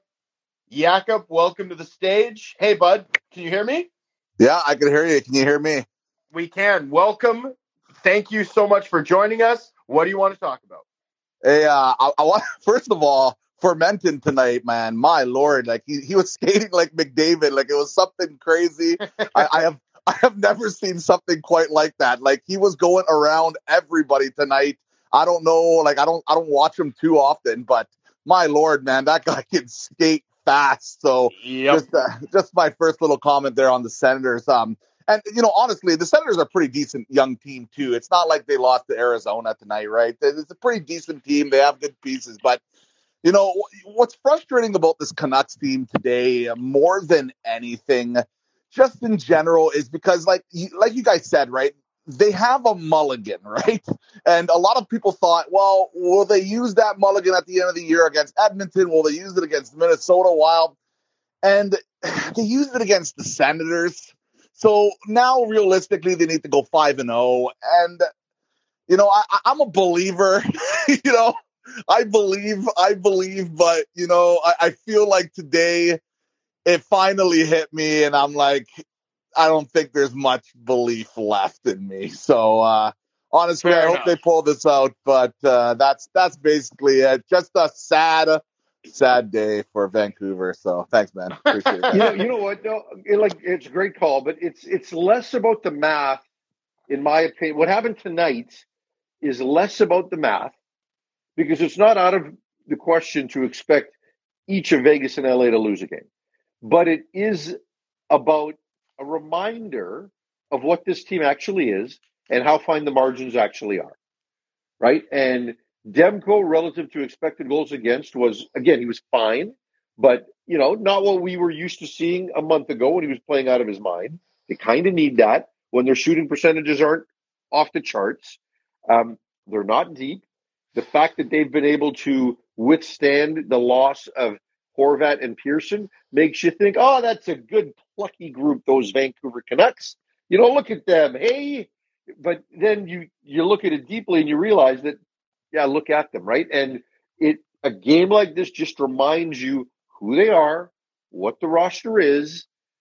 Jakob, welcome to the stage. Hey, bud, can you hear me? Yeah, I can hear you. Can you hear me? We can. Welcome. Thank you so much for joining us. What do you want to talk about? Hey, uh, I, I want, first of all, Fermenton tonight, man, my Lord, like he, he was skating like McDavid, like it was something crazy. I, I have I have never seen something quite like that. Like he was going around everybody tonight. I don't know, like I don't I don't watch him too often, but my Lord, man, that guy can skate fast. So yep. just uh, just my first little comment there on the Senators. Um, and you know, honestly, the Senators are a pretty decent young team too. It's not like they lost to Arizona tonight, right? It's a pretty decent team. They have good pieces, but you know, what's frustrating about this Canucks team today, more than anything, just in general, is because, like you, like you guys said, right, they have a mulligan, right? And a lot of people thought, well, will they use that mulligan at the end of the year against Edmonton? Will they use it against Minnesota Wild? And they used it against the Senators. So now, realistically, they need to go five and oh. And, you know, I, I'm a believer, you know. I believe, I believe, but, you know, I, I feel like today it finally hit me and I'm like, I don't think there's much belief left in me. So, uh, honestly, Fair I enough. hope they pull this out, but, uh, that's, that's basically it. Just a sad, sad day for Vancouver. So thanks, man. Appreciate it. you know, you know what? No, it, like it's a great call, but it's, it's less about the math, in my opinion. What happened tonight is less about the math. Because it's not out of the question to expect each of Vegas and L A to lose a game. But it is about a reminder of what this team actually is and how fine the margins actually are. Right? And Demko, relative to expected goals against, was, again, he was fine. But, you know, not what we were used to seeing a month ago when he was playing out of his mind. They kind of need that when their shooting percentages aren't off the charts. Um, they're not deep. The fact that they've been able to withstand the loss of Horvat and Pearson makes you think, oh, that's a good plucky group, those Vancouver Canucks. You know, look at them. Hey, but then you, you look at it deeply and you realize that, yeah, look at them, right? And it a game like this just reminds you who they are, what the roster is,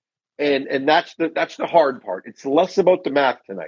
and and that's the that's the hard part. It's less about the math tonight.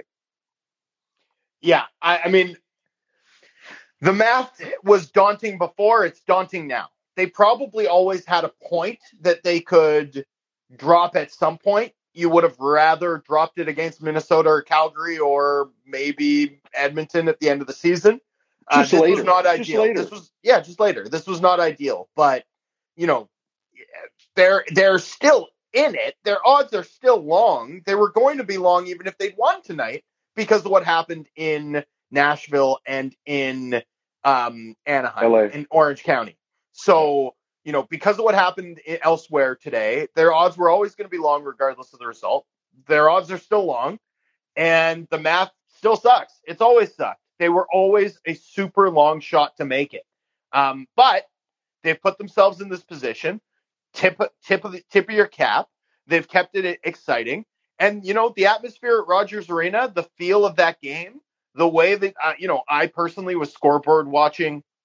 Yeah, I, I mean, the math was daunting before. It's daunting now. They probably always had a point that they could drop at some point. You would have rather dropped it against Minnesota or Calgary or maybe Edmonton at the end of the season. Uh, Just this later. was not Just ideal. later. This was, yeah, just later. This was not ideal. But, you know, they're, they're still in it. Their odds are still long. They were going to be long even if they'd won tonight because of what happened in Nashville and in um, Anaheim, L A. in Orange County. So, you know, because of what happened elsewhere today, their odds were always going to be long regardless of the result. Their odds are still long, and the math still sucks. It's always sucked. They were always a super long shot to make it. Um, but they've put themselves in this position. Tip, tip, of the, tip of your cap. They've kept it exciting. And, you know, the atmosphere at Rogers Arena, the feel of that game, the way that, uh, you know, I personally was scoreboard watching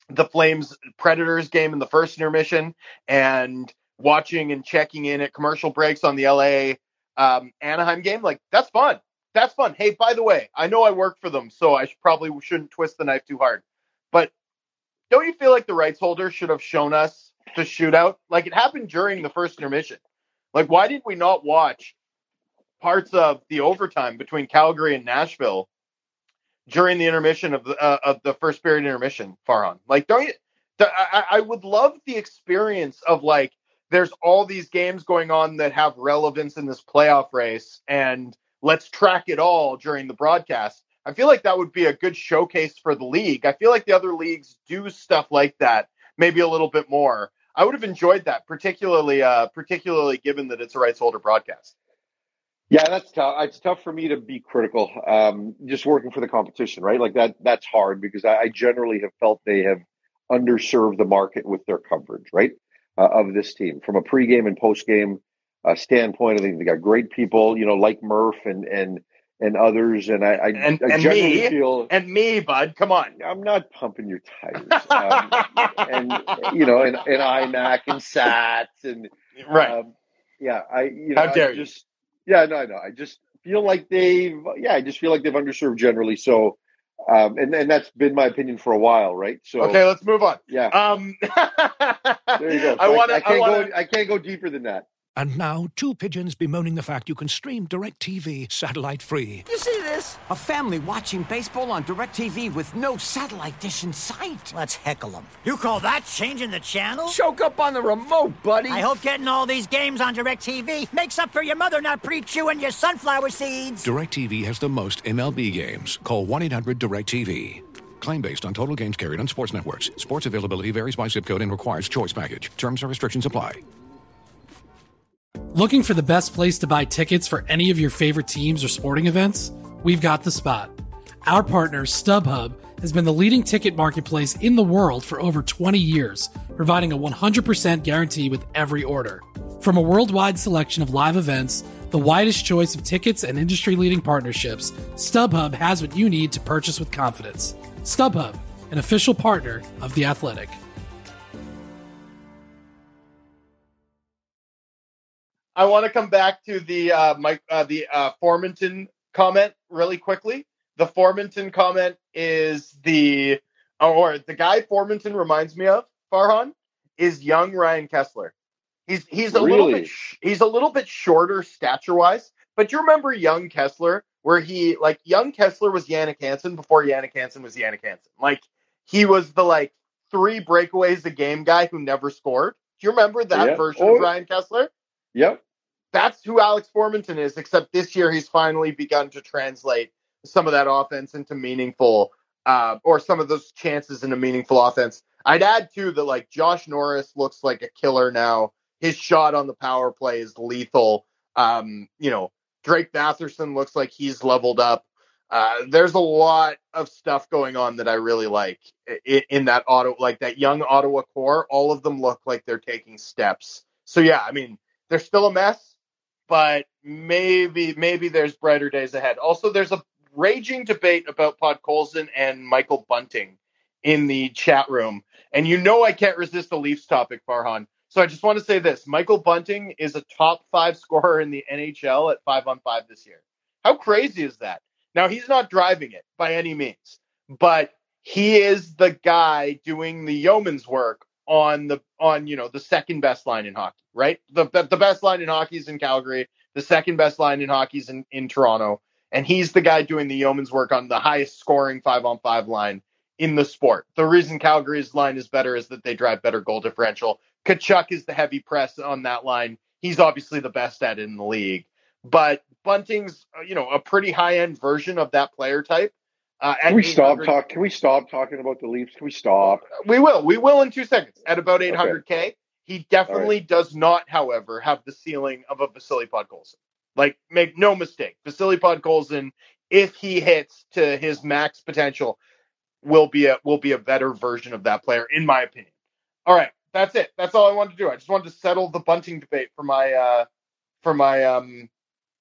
the Flames Predators game in the first intermission and watching and checking in at commercial breaks on the L A um, Anaheim game. Like, that's fun. That's fun. Hey, by the way, I know I work for them, so I should, probably shouldn't twist the knife too hard. But don't you feel like the rights holder should have shown us the shootout? Like, it happened during the first intermission. Like, why did we not watch parts of the overtime between Calgary and Nashville during the intermission of the uh, of the first period intermission, Farhan? Like, don't you? I, I would love the experience of, like, there's all these games going on that have relevance in this playoff race, and let's track it all during the broadcast. I feel like that would be a good showcase for the league. I feel like the other leagues do stuff like that, maybe a little bit more. I would have enjoyed that, particularly, uh, particularly given that it's a rights holder broadcast. Yeah, that's tough. It's tough for me to be critical. Um, just working for the competition, right? Like that. That's hard because I, I generally have felt they have underserved the market with their coverage, right, uh, of this team from a pregame and postgame uh, standpoint. I think they got great people, you know, like Murph and and and others. And I, I, and, I and generally me, feel and me, bud. Come on, I'm not pumping your tires. Um, and you know, and, and iMac and Sats and right. Um, yeah, I you know, How dare I just you? yeah, no, no, I just feel like they've yeah, I just feel like they've underserved generally. So. Um, and, and that's been my opinion for a while, right? So okay, let's move on. Yeah. Um, there you go. So I want to. I, I can't I wanna... go. I can't go deeper than that. And now, two pigeons bemoaning the fact you can stream DirecTV satellite-free. You see this? A family watching baseball on DirecTV with no satellite dish in sight. Let's heckle them. You call that changing the channel? Choke up on the remote, buddy. I hope getting all these games on DirecTV makes up for your mother not pre-chewing your sunflower seeds. DirecTV has the most M L B games. Call one eight hundred direct T V. Claim based on total games carried on sports networks. Sports availability varies by zip code and requires choice package. Terms and restrictions apply. Looking for the best place to buy tickets for any of your favorite teams or sporting events? We've got the spot. Our partner, StubHub, has been the leading ticket marketplace in the world for over twenty years, providing a one hundred percent guarantee with every order. From a worldwide selection of live events, the widest choice of tickets, and industry-leading partnerships, StubHub has what you need to purchase with confidence. StubHub, an official partner of The Athletic. I want to come back to the uh, Mike, uh, the uh, Formanton comment really quickly. The Formanton comment is the, or the guy Formanton reminds me of, Farhan, is young Ryan Kesler. He's he's a really? little bit he's a little bit shorter stature wise, but you remember young Kesler, where he like young Kesler was Yannick Hansen before Yannick Hansen was Yannick Hansen. Like he was the like three breakaways a game guy who never scored. Do you remember that yeah. version oh. of Ryan Kesler? Yep. That's who Alex Formanton is, except this year he's finally begun to translate some of that offense into meaningful, uh, or some of those chances into meaningful offense. I'd add, too, that, like, Josh Norris looks like a killer now. His shot on the power play is lethal. Um, you know, Drake Batherson looks like he's leveled up. Uh, there's a lot of stuff going on that I really like in, in that auto, like that young Ottawa core. All of them look like they're taking steps. So, yeah, I mean, they're still a mess. But maybe maybe there's brighter days ahead. Also, there's a raging debate about Podkolzin and Michael Bunting in the chat room. And you know I can't resist the Leafs topic, Farhan. So I just want to say this. Michael Bunting is a top five scorer in the N H L at five on five this year. How crazy is that? Now, he's not driving it by any means. But he is the guy doing the yeoman's work on the on you know the second best line in hockey, right? The the best line in hockey is in Calgary. The second best line in hockey is in, in Toronto, and he's the guy doing the yeoman's work on the highest scoring five on five line in the sport. The reason Calgary's line is better is that they drive better goal differential. Tkachuk is the heavy press on that line. He's obviously the best at it in the league, but Bunting's you know a pretty high end version of that player type. Uh, can we stop talk? Can we stop talking about the Leafs? Can we stop? We will. We will in two seconds. At about eight hundred K, okay. He definitely right. does not, however, have the ceiling of a Vasily Podkolzin. Like, make no mistake, Vasily Podkolzin, if he hits to his max potential, will be a will be a better version of that player, in my opinion. All right, that's it. That's all I wanted to do. I just wanted to settle the Bunting debate for my uh, for my um.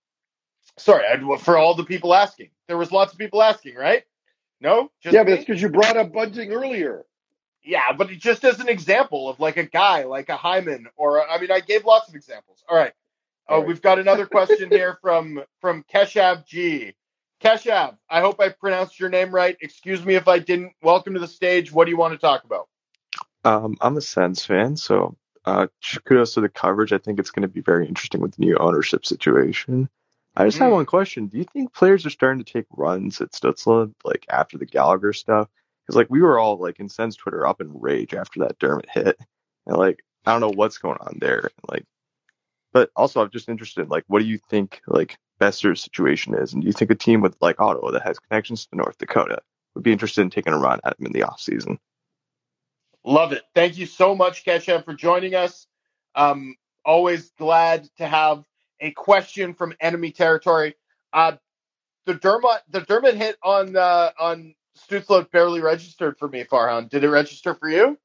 Sorry, I, for all the people asking. There was lots of people asking, right? No? Just yeah, but me? it's because you brought up Bunting earlier. Yeah, but just as an example of like a guy, like a Hyman, or a, I mean, I gave lots of examples. All right. Oh, right. We've got another question here from from Keshav G. Keshav, I hope I pronounced your name right. Excuse me if I didn't. Welcome to the stage. What do you want to talk about? Um, I'm a Sens fan, so uh, kudos to the coverage. I think it's going to be very interesting with the new ownership situation. I just mm. have one question. Do you think players are starting to take runs at Stützle, like after the Gallagher stuff? Because like we were all like in Sens Twitter up in rage after that Dermott hit, and like I don't know what's going on there. Like, but also I'm just interested. Like, what do you think like Boeser's situation is, and do you think a team with like Ottawa that has connections to North Dakota would be interested in taking a run at him in the off season? Love it. Thank you so much, Keshav, for joining us. Um, always glad to have a question from enemy territory. Uh, the Dermott the Dermott hit on uh, on Stützle barely registered for me, Farhan. Did it register for you?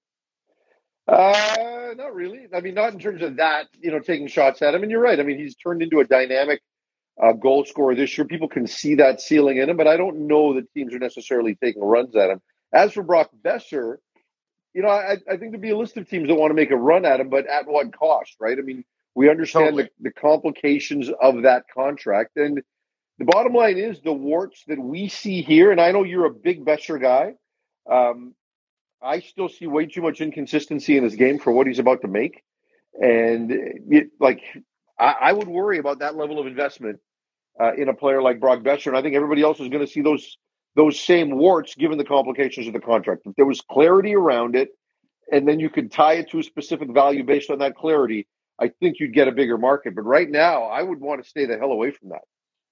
Uh, not really. I mean, not in terms of that, you know, taking shots at him. And you're right. I mean, he's turned into a dynamic uh, goal scorer this year. People can see that ceiling in him, but I don't know that teams are necessarily taking runs at him. As for Brock Boeser, you know, I, I think there'd be a list of teams that want to make a run at him, but at what cost, right? I mean, we understand totally. the, the complications of that contract. And the bottom line is the warts that we see here, and I know you're a big Boeser guy. Um, I still see way too much inconsistency in his game for what he's about to make. And, it, like, I, I would worry about that level of investment uh, in a player like Brock Boeser. And I think everybody else is going to see those those same warts given the complications of the contract. If there was clarity around it, and then you could tie it to a specific value based on that clarity, I think you'd get a bigger market. But right now, I would want to stay the hell away from that.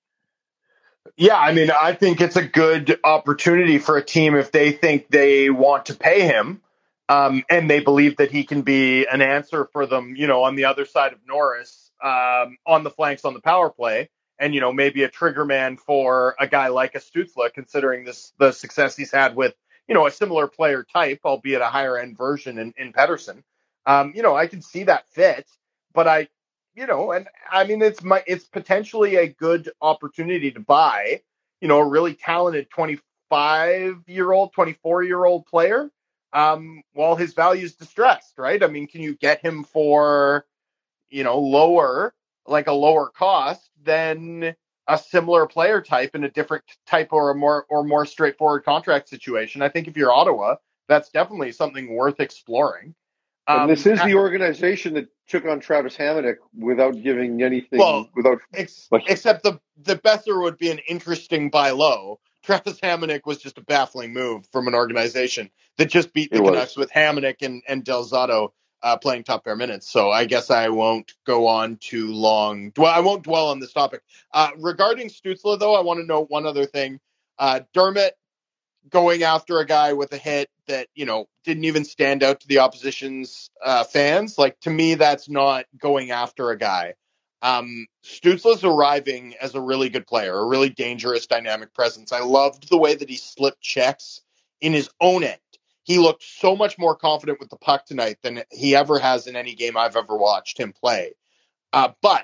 Yeah, I mean, I think it's a good opportunity for a team if they think they want to pay him um, and they believe that he can be an answer for them, you know, on the other side of Norris, um, on the flanks on the power play. And, you know, maybe a trigger man for a guy like a Stützle, considering this the success he's had with, you know, a similar player type, albeit a higher end version in, in Pettersson. Um, you know, I can see that fit, but I, you know, and I mean, it's my it's potentially a good opportunity to buy, you know, a really talented twenty-five year old, twenty-four year old player um, while his value is distressed, right? I mean, can you get him for, you know, lower, like a lower cost than a similar player type in a different type or a more or more straightforward contract situation? I think if you're Ottawa, that's definitely something worth exploring. Um, and this is I, the organization that took on Travis Hamonic without giving anything. Well, without ex- like, except the the Boeser would be an interesting buy low. Travis Hamonic was just a baffling move from an organization that just beat the Canucks with Hamonic and and Del Zotto Uh, playing top pair minutes. So I guess I won't go on too long. Well, I won't dwell on this topic. Uh, regarding Stützle, though, I want to note one other thing. Uh, Dermott going after a guy with a hit that, you know, didn't even stand out to the opposition's uh, fans. Like, to me, that's not going after a guy. Um, Stützle's arriving as a really good player, a really dangerous, dynamic presence. I loved the way that he slipped checks in his own end. He looked so much more confident with the puck tonight than he ever has in any game I've ever watched him play. Uh, but,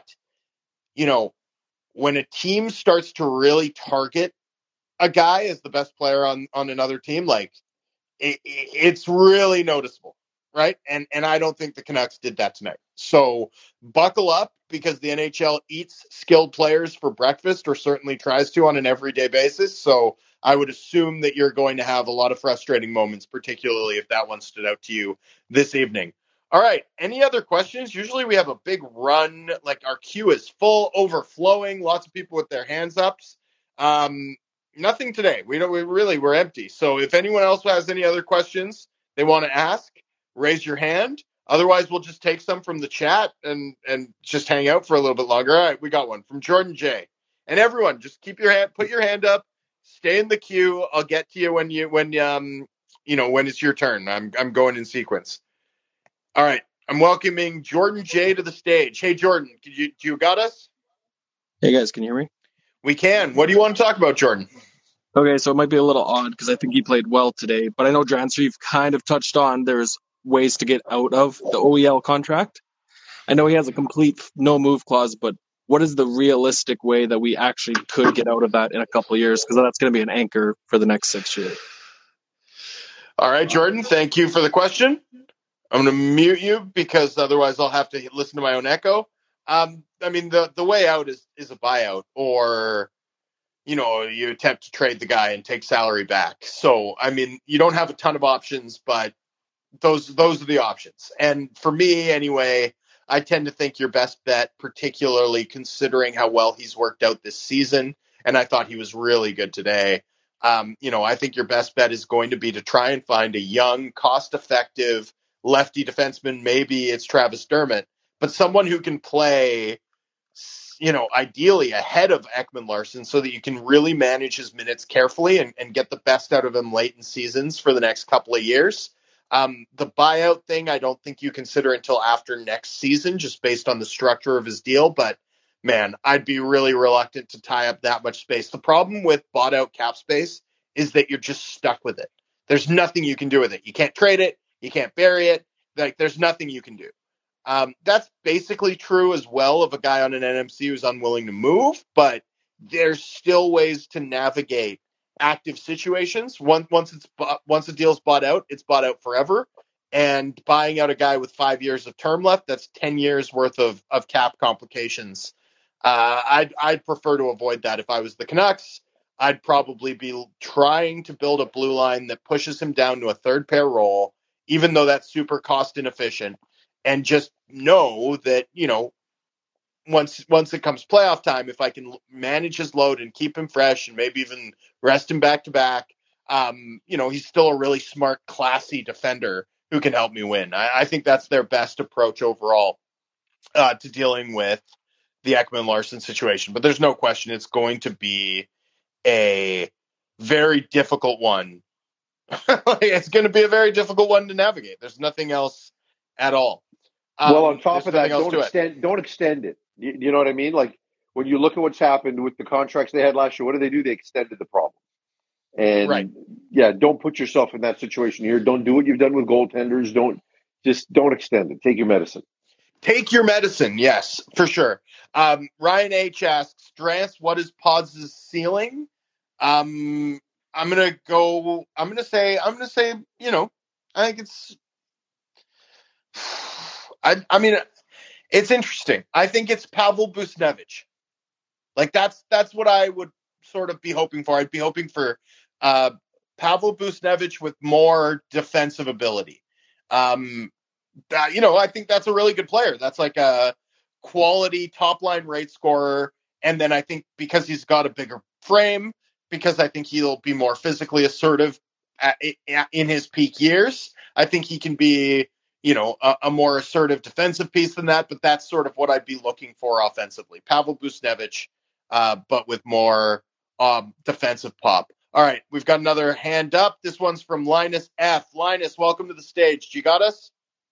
you know, when a team starts to really target a guy as the best player on, on another team, like, it, it's really noticeable, right? And and I don't think the Canucks did that tonight. So buckle up, because the N H L eats skilled players for breakfast, or certainly tries to on an everyday basis. So I would assume that you're going to have a lot of frustrating moments, particularly if that one stood out to you this evening. All right. Any other questions? Usually we have a big run, like our queue is full, overflowing, lots of people with their hands up. Um, nothing today. We don't, we really, we're empty. So if anyone else has any other questions they want to ask, raise your hand. Otherwise, we'll just take some from the chat and, and just hang out for a little bit longer. All right. We got one from Jordan J. And everyone, just keep your hand, put your hand up. Stay in the queue. I'll get to you when you when um you know when it's your turn. I'm I'm going in sequence. All right. I'm welcoming Jordan J to the stage. Hey Jordan, could you you got us? Hey guys, can you hear me? We can. What do you want to talk about, Jordan? Okay, so it might be a little odd because I think he played well today, but I know Drancer, you've kind of touched on there's ways to get out of the O E L contract. I know he has a complete no move clause, but what is the realistic way that we actually could get out of that in a couple of years? Because that's going to be an anchor for the next six years. All right, Jordan, thank you for the question. I'm going to mute you because otherwise I'll have to listen to my own echo. Um, I mean, the, the way out is, is a buyout, or, you know, you attempt to trade the guy and take salary back. So, I mean, you don't have a ton of options, but those those are the options. And for me, anyway, I tend to think your best bet, particularly considering how well he's worked out this season, and I thought he was really good today. Um, you know, I think your best bet is going to be to try and find a young, cost-effective lefty defenseman. Maybe it's Travis Dermott, but someone who can play, you know, ideally ahead of Ekman-Larsson so that you can really manage his minutes carefully and, and get the best out of him late in seasons for the next couple of years. Um, the buyout thing, I don't think you consider until after next season, just based on the structure of his deal. But man, I'd be really reluctant to tie up that much space. The problem with bought out cap space is that you're just stuck with it. There's nothing you can do with it. You can't trade it. You can't bury it. Like, there's nothing you can do. Um, that's basically true as well of a guy on an N M C who's unwilling to move, but there's still ways to navigate active situations. Once once it's once a deal's bought out, it's bought out forever. And buying out a guy with five years of term left, that's ten years worth of, of cap complications. Uh, I'd I'd prefer to avoid that if I was the Canucks. I'd probably be trying to build a blue line that pushes him down to a third pair role, even though that's super cost inefficient, and just know that, you know, once once it comes playoff time, if I can manage his load and keep him fresh and maybe even rest him back to back, um, you know, he's still a really smart, classy defender who can help me win. I, I think that's their best approach overall uh, to dealing with the Ekman-Larsson situation. But there's no question it's going to be a very difficult one. It's going to be a very difficult one to navigate. There's nothing else at all. Um, well, on top of that, don't extend, don't extend it. You, you know what I mean? Like, when you look at what's happened with the contracts they had last year, what did they do? They extended the problem. And right. yeah, don't put yourself in that situation here. Don't do what you've done with goaltenders. Don't just don't extend it. Take your medicine. Take your medicine. Yes, for sure. Um, Ryan H asks, Drance, what is Pods' ceiling? Um, I'm going to go, I'm going to say, I'm going to say, you know, I think it's, I, I mean, it's interesting. I think it's Pavel Buchnevich. Like, that's, that's what I would sort of be hoping for. I'd be hoping for uh, Pavel Buchnevich with more defensive ability. Um, that, you know, I think that's a really good player. That's like a quality top line rate scorer. And then I think because he's got a bigger frame, because I think he'll be more physically assertive at, at, in his peak years, I think he can be, you know, a, a more assertive defensive piece than that. But that's sort of what I'd be looking for offensively. Pavel Buchnevich, uh, but with more um, defensive pop. All right, we've got another hand up. This one's from Linus F. Linus, welcome to the stage. You got us?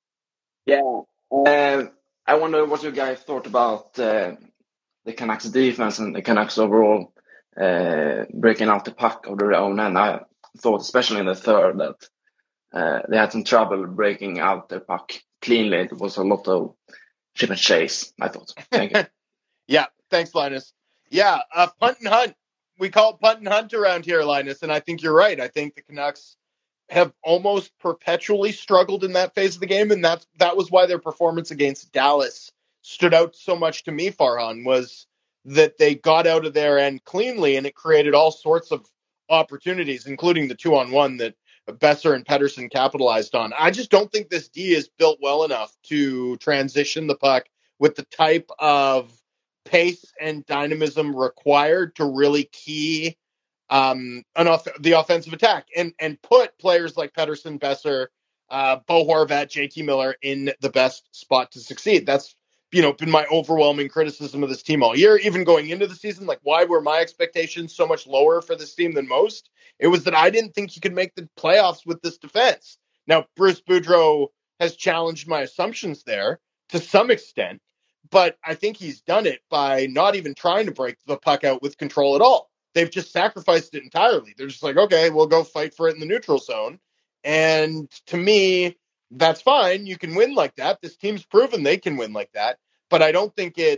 Yeah. Uh, I wonder what you guys thought about uh, the Canucks defense and the Canucks overall uh, breaking out the puck of their own end. I thought, especially in the third, that uh, they had some trouble breaking out their puck cleanly. It was a lot of chip and chase, I thought. Thank you. Yeah, thanks, Linus. Yeah, uh, punt and hunt. We call it punt and hunt around here, Linus, and I think you're right. I think the Canucks have almost perpetually struggled in that phase of the game, and that's that was why their performance against Dallas stood out so much to me, Farhan, was that they got out of their end cleanly, and it created all sorts of opportunities, including the two-on-one that Besser and Pettersson capitalized on. I just don't think this D is built well enough to transition the puck with the type of pace and dynamism required to really key um, an off- the offensive attack and and put players like Pettersson, Besser, uh, Bo Horvat, J T Miller in the best spot to succeed. That's, you know, been my overwhelming criticism of this team all year, even going into the season. Like, why were my expectations so much lower for this team than most? It was that I didn't think you could make the playoffs with this defense. Now, Bruce Boudreau has challenged my assumptions there to some extent, but I think he's done it by not even trying to break the puck out with control at all. They've just sacrificed it entirely. They're just like, okay, we'll go fight for it in the neutral zone. And to me, that's fine. You can win like that. This team's proven they can win like that. But I don't think it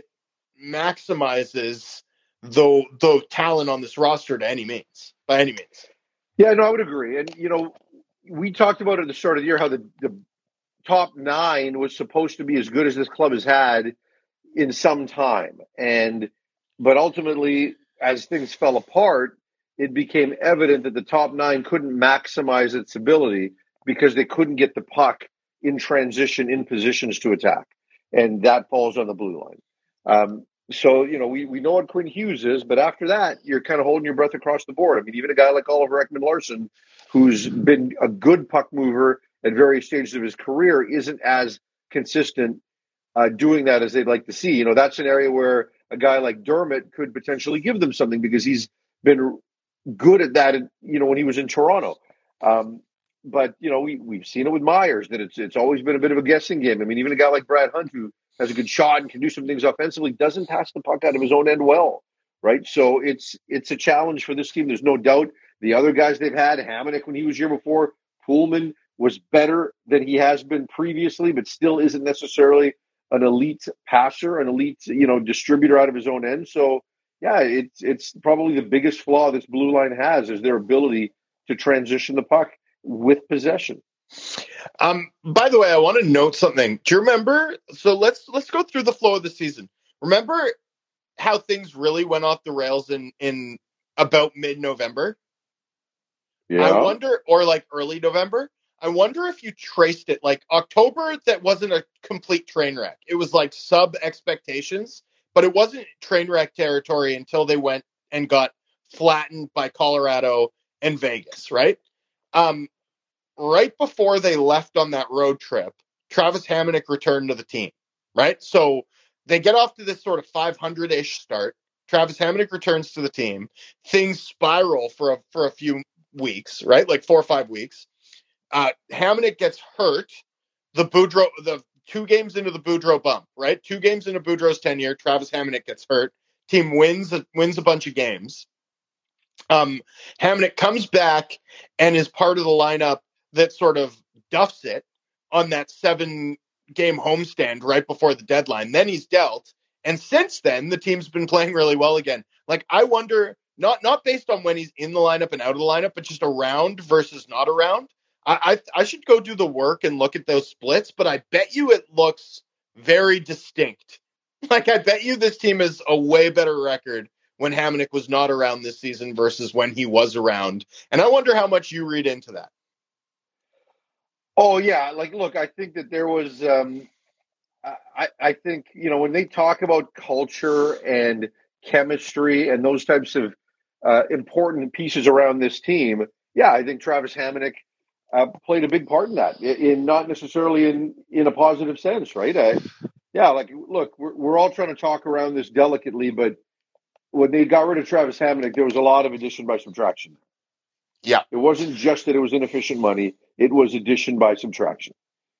maximizes the, the talent on this roster to any means, by any means. Yeah, no, I would agree. And, you know, we talked about at the start of the year how the, the top nine was supposed to be as good as this club has had in some time. And, but ultimately, as things fell apart, it became evident that the top nine couldn't maximize its ability because they couldn't get the puck in transition in positions to attack. And that falls on the blue line. Um, so, you know, we, we know what Quinn Hughes is, but after that, you're kind of holding your breath across the board. I mean, even a guy like Oliver Ekman-Larsson, who's been a good puck mover at various stages of his career, isn't as consistent uh, doing that as they'd like to see. You know, that's an area where a guy like Dermott could potentially give them something because he's been good at that, you know, when he was in Toronto. Um, but, you know, we, we've seen it with Myers, that it's it's always been a bit of a guessing game. I mean, even a guy like Brad Hunt, who has a good shot and can do some things offensively, doesn't pass the puck out of his own end well, right? So it's it's a challenge for this team. There's no doubt. The other guys they've had, Hamonic when he was here before, Pullman was better than he has been previously, but still isn't necessarily an elite passer, an elite, you know, distributor out of his own end. So, yeah, it's it's probably the biggest flaw this blue line has is their ability to transition the puck with possession. Um, by the way, I want to note something. Do you remember? So let's let's go through the flow of the season. Remember how things really went off the rails in in about mid-November? Yeah. I wonder, or like early November. I wonder if you traced it like October. That wasn't a complete train wreck. It was like sub expectations, but it wasn't train wreck territory until they went and got flattened by Colorado and Vegas, right? Um, right before they left on that road trip, Travis Hamonic returned to the team, right? So they get off to this sort of five hundred-ish start. Travis Hamonic returns to the team. Things spiral for a, for a few weeks, right? Like four or five weeks. Uh, Hamonic gets hurt. The Boudreau, the two games into the Boudreau bump, right? Two games into Boudreau's tenure, Travis Hamonic gets hurt. Team wins wins a bunch of games. Um, Hamonic comes back and is part of the lineup that sort of duffs it on that seven-game homestand right before the deadline. Then he's dealt, and since then, the team's been playing really well again. Like, I wonder, not not based on when he's in the lineup and out of the lineup, but just around versus not around. I, I I should go do the work and look at those splits, but I bet you it looks very distinct. Like, I bet you this team is a way better record when Hamonic was not around this season versus when he was around. And I wonder how much you read into that. Oh, yeah. Like, look, I think that there was, um, I, I think, you know, when they talk about culture and chemistry and those types of uh, important pieces around this team, yeah, I think Travis Hamonic uh, played a big part in that, in, in not necessarily in, in a positive sense, right? I, yeah, like, look, we're, we're all trying to talk around this delicately, but when they got rid of Travis Hamonic, there was a lot of addition by subtraction. Yeah. It wasn't just that it was inefficient money. It was addition by subtraction.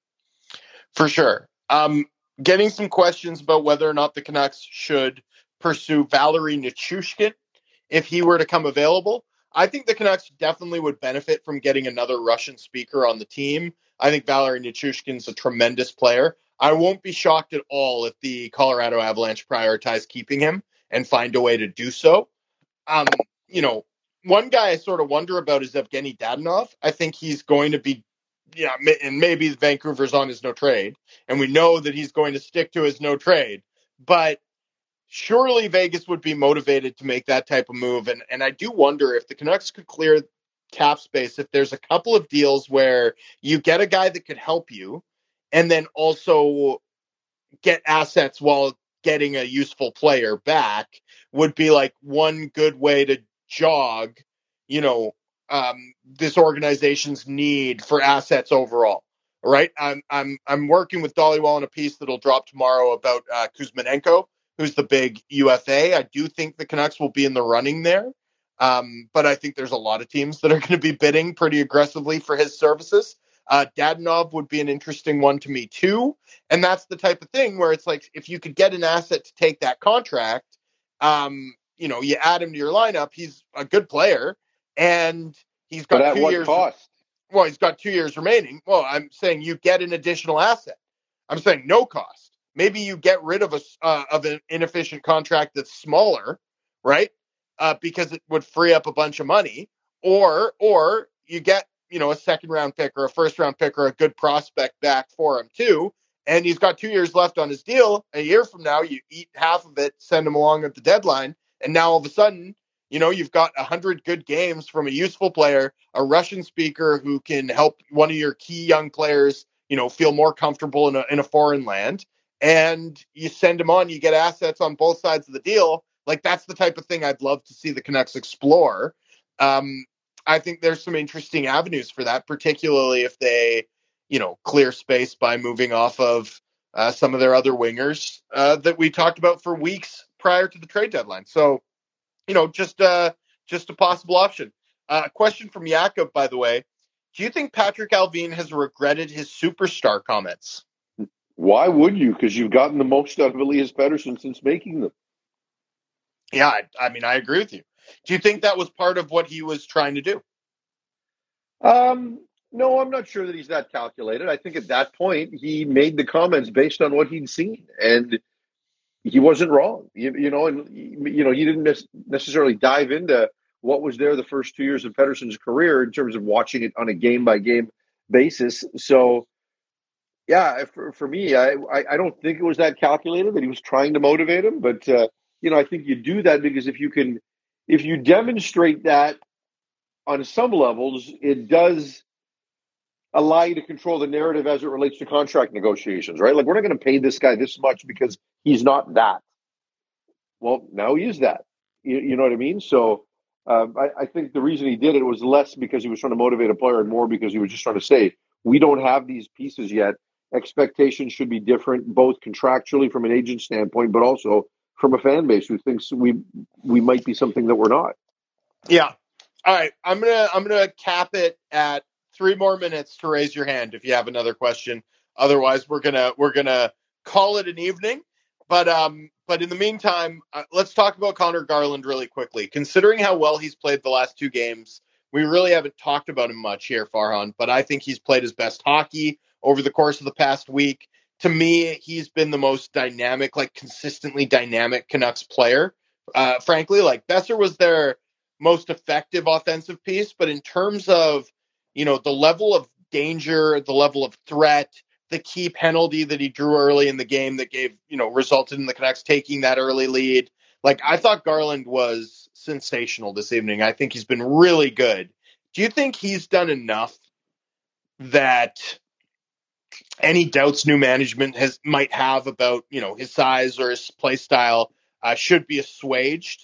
For sure. Um, getting some questions about whether or not the Canucks should pursue Valeri Nichushkin if he were to come available. I think the Canucks definitely would benefit from getting another Russian speaker on the team. I think Valeri Nichushkin's a tremendous player. I won't be shocked at all if the Colorado Avalanche prioritize keeping him and find a way to do so. Um, you know, one guy I sort of wonder about is Evgeny Dadonov. I think he's going to be, yeah, and maybe Vancouver's on his no trade, and we know that he's going to stick to his no trade. But surely Vegas would be motivated to make that type of move. And, and I do wonder if the Canucks could clear cap space, if there's a couple of deals where you get a guy that could help you and then also get assets while getting a useful player back, would be like one good way to jog, you know, um, this organization's need for assets overall. Right. I'm, I'm, I'm working with Dhaliwal on a piece that'll drop tomorrow about uh, Kuzmenenko, who's the big U F A. I do think the Canucks will be in the running there. Um, but I think there's a lot of teams that are going to be bidding pretty aggressively for his services. Uh, Dadonov would be an interesting one to me too. And that's the type of thing where it's like, if you could get an asset to take that contract, um, you know, you add him to your lineup, he's a good player and he's got but at two what years. cost? Well, he's got two years remaining. Well, I'm saying you get an additional asset. I'm saying no cost. Maybe you get rid of a, uh, of an inefficient contract that's smaller, right? Uh, because it would free up a bunch of money, or, or you get you know, a second round pick or a first round pick or a good prospect back for him too. And he's got two years left on his deal. A year from now, you eat half of it, send him along at the deadline. And now all of a sudden, you know, you've got a hundred good games from a useful player, a Russian speaker who can help one of your key young players, you know, feel more comfortable in a, in a foreign land. And you send him on, you get assets on both sides of the deal. Like, that's the type of thing I'd love to see the Canucks explore. Um, I think there's some interesting avenues for that, particularly if they, you know, clear space by moving off of uh, some of their other wingers uh, that we talked about for weeks prior to the trade deadline. So, you know, just uh, just a possible option. A uh, question from Jakob, by the way. Do you think Patrick Allvin has regretted his superstar comments? Why would you? Because you've gotten the most out of Elias Pettersson since making them. Yeah, I, I mean, I agree with you. Do you think that was part of what he was trying to do? Um, no, I'm not sure that he's that calculated. I think at that point he made the comments based on what he'd seen, and he wasn't wrong. You, you know, and you know, he didn't necessarily dive into what was there the first two years of Pettersson's career in terms of watching it on a game by game basis. So, yeah, for, for me, I, I I don't think it was that calculated that he was trying to motivate him, but uh, you know, I think you do that because if you can, if you demonstrate that on some levels, it does allow you to control the narrative as it relates to contract negotiations, right? Like, we're not going to pay this guy this much because he's not that. Well, now he is that. You, you know what I mean? So um, I, I think the reason he did it was less because he was trying to motivate a player and more because he was just trying to say, we don't have these pieces yet. Expectations should be different, both contractually from an agent standpoint, but also from a fan base who thinks we we might be something that we're not. Yeah. All right. I'm gonna I'm gonna cap it at three more minutes to raise your hand if you have another question. Otherwise, we're gonna we're gonna call it an evening. But um, but in the meantime, uh, let's talk about Connor Garland really quickly. Considering how well he's played the last two games, we really haven't talked about him much here, Farhan. But I think he's played his best hockey over the course of the past week. To me, he's been the most dynamic, like consistently dynamic Canucks player. Uh, frankly, like Besser was their most effective offensive piece, but in terms of, you know, the level of danger, the level of threat, the key penalty that he drew early in the game that gave, you know, resulted in the Canucks taking that early lead. Like, I thought Garland was sensational this evening. I think he's been really good. Do you think he's done enough that any doubts new management has might have about, you know, his size or his play style uh, should be assuaged?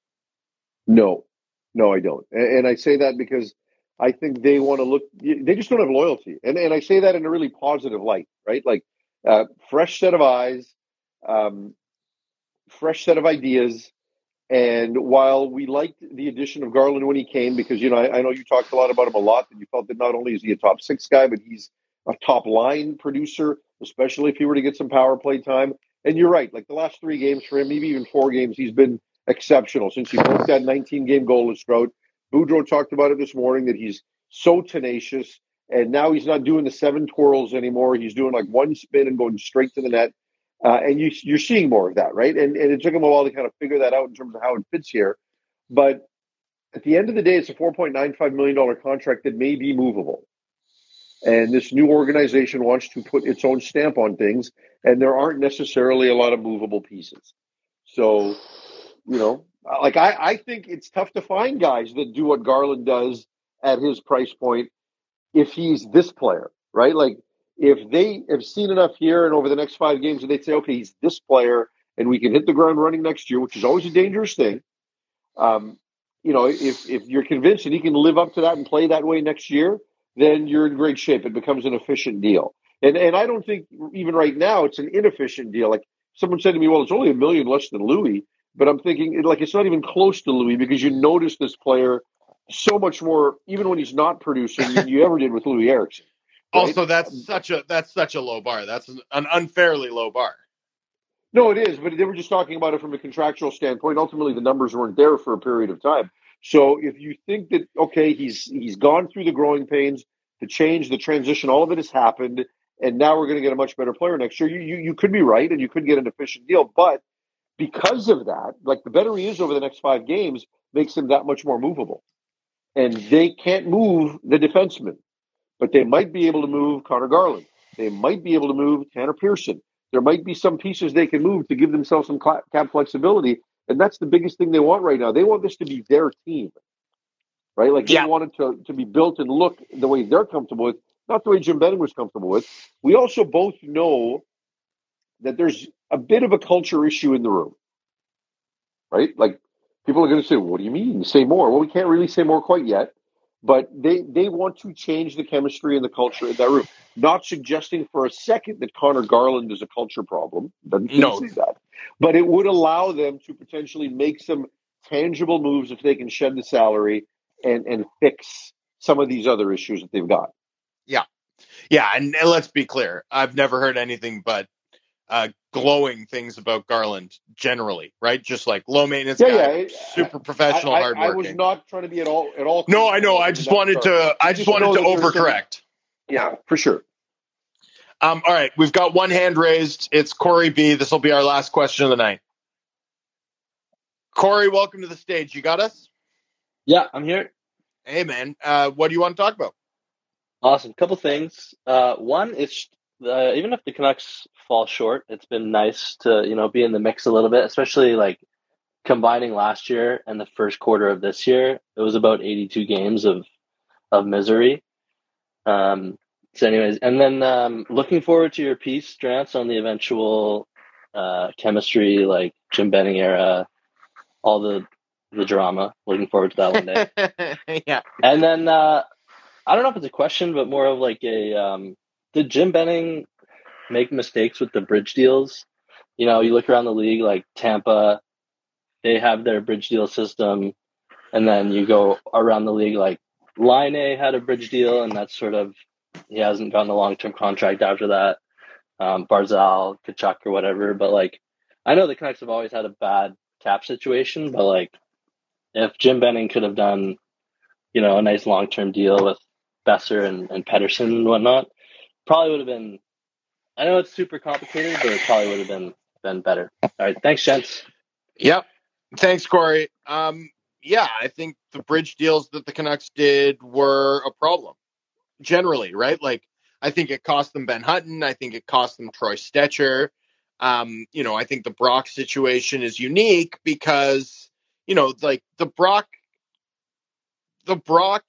No, no, I don't. And, and I say that because I think they want to look, they just don't have loyalty. And and I say that in a really positive light, right? Like, uh, fresh set of eyes, um, fresh set of ideas. And while we liked the addition of Garland when he came, because, you know, I, I know you talked a lot about him a lot, and you felt that not only is he a top six guy, but he's a top line producer, especially if he were to get some power play time. And you're right, like the last three games for him, maybe even four games, he's been exceptional since he broke that nineteen game goalless drought. Boudreau talked about it this morning that he's so tenacious, and now he's not doing the seven twirls anymore. He's doing like one spin and going straight to the net. Uh, and you, you're seeing more of that, right? And, and it took him a while to kind of figure that out in terms of how it fits here. But at the end of the day, it's a four point nine five million dollars contract that may be movable. And this new organization wants to put its own stamp on things, and there aren't necessarily a lot of movable pieces. So, you know, like I, I think it's tough to find guys that do what Garland does at his price point if he's this player, right? Like, if they have seen enough here and over the next five games and they'd say, okay, he's this player and we can hit the ground running next year, which is always a dangerous thing. Um, you know, if, if you're convinced that he can live up to that and play that way next year, then you're in great shape. It becomes an efficient deal. And and I don't think even right now it's an inefficient deal. Like someone said to me, well, it's only a million less than Louis. But I'm thinking like it's not even close to Louis because you notice this player so much more, even when he's not producing, than you ever did with Louis Eriksson. Right? Also, that's such a that's such a low bar. That's an unfairly low bar. No, it is, but they were just talking about it from a contractual standpoint. Ultimately, the numbers weren't there for a period of time. So if you think that, okay, he's he's gone through the growing pains, the change, the transition, all of it has happened, and now we're going to get a much better player next year, you, you you could be right, and you could get an efficient deal. But because of that, like the better he is over the next five games makes him that much more movable. And they can't move the defenseman, but they might be able to move Connor Garland. They might be able to move Tanner Pearson. There might be some pieces they can move to give themselves some cap flexibility. And that's the biggest thing they want right now. They want this to be their team, right? Like Yeah. they want it to, to be built and look the way they're comfortable with, not the way Jim Benning was comfortable with. We also both know that there's a bit of a culture issue in the room, right? Like people are going to say, what do you mean? Say more. Well, we can't really say more quite yet, but they, they want to change the chemistry and the culture in that room. Not suggesting for a second that Connor Garland is a culture problem. Doesn't No. say that. But it would allow them to potentially make some tangible moves if they can shed the salary and, and fix some of these other issues that they've got. Yeah. Yeah, and, and let's be clear. I've never heard anything but uh, glowing things about Garland generally, right? Just like low maintenance Yeah, guy, yeah, it- super professional, I, I, hardworking. I was not trying to be at all at all. No, I know. I in just that wanted regard. to. I You just wanted know to that there's some- overcorrect. Yeah, for sure. Um, all right, we've got one hand raised. It's Corey B. This will be our last question of the night. Corey, welcome to the stage. You got us? Yeah, I'm here. Hey, man. Uh, what do you want to talk about? Awesome. Couple things. Uh, one is uh, even if the Canucks fall short, it's been nice to you know be in the mix a little bit, especially like combining last year and the first quarter of this year. It was about eighty-two games of of misery. Um, so, anyways, and then um, looking forward to your piece, Drance, on the eventual uh, chemistry, like Jim Benning era, all the the drama. Looking forward to that one day. Yeah. And then uh, I don't know if it's a question, but more of like a um, did Jim Benning make mistakes with the bridge deals? You know, you look around the league, like Tampa, they have their bridge deal system, and then you go around the league, like Line A had a bridge deal, and that's sort of he hasn't gotten a long term contract after that. Um, Barzal, Kachuk, or whatever. But like, I know the Canucks have always had a bad cap situation, but like, if Jim Benning could have done, you know, a nice long term deal with Besser and, and Pettersson and whatnot, probably would have been. I know it's super complicated, but it probably would have been been better. All right, thanks, gents. Yep. Thanks, Corey. Um, yeah, I think the bridge deals that the Canucks did were a problem generally, right? Like, I think it cost them Ben Hutton. I think it cost them Troy Stetcher. Um, you know, I think the Brock situation is unique because, you know, like the Brock, the Brock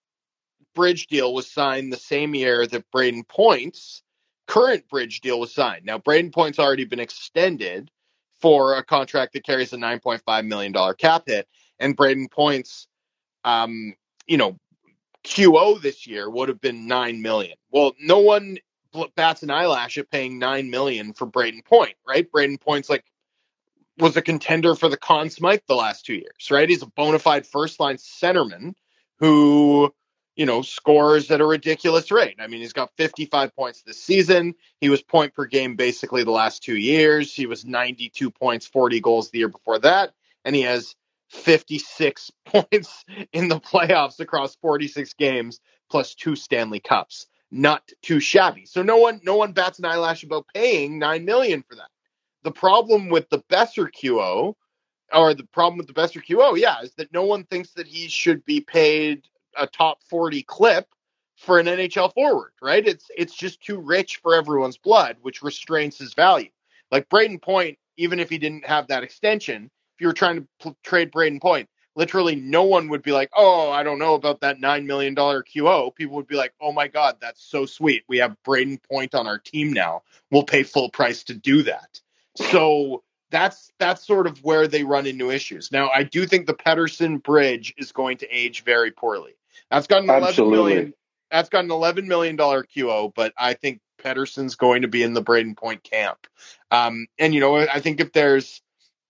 bridge deal was signed the same year that Braden Point's current bridge deal was signed. Now, Braden Point's already been extended for a contract that carries a nine point five million dollars cap hit. And Braden Point's, um, you know, Q O this year would have been nine million dollars. Well, no one bats an eyelash at paying nine million dollars for Braden Point, right? Braden Point's like, was a contender for the Conn Smythe the last two years, right? He's a bona fide first line centerman who, you know, scores at a ridiculous rate. I mean, he's got fifty-five points this season. He was point per game basically the last two years. He was ninety-two points, forty goals the year before that. And he has fifty-six points in the playoffs across forty-six games plus two Stanley Cups. Not too shabby. So no one, no one bats an eyelash about paying nine million dollars for that. The problem with the Besser Q O, or the problem with the Besser Q O, yeah, is that no one thinks that he should be paid a top forty clip for an N H L forward, right? It's it's just too rich for everyone's blood, which restrains his value. Like Braden Point, even if he didn't have that extension, if you were trying to pl- trade Braden Point, literally no one would be like, oh, I don't know about that nine million dollars Q O. People would be like, oh my God, that's so sweet. We have Braden Point on our team now. We'll pay full price to do that. So that's that's sort of where they run into issues. Now, I do think the Pettersson bridge is going to age very poorly. That's got an eleven Absolutely. million. That's got an eleven million dollars Q O, but I think Pettersson's going to be in the Braden Point camp. Um, and you know, I think if there's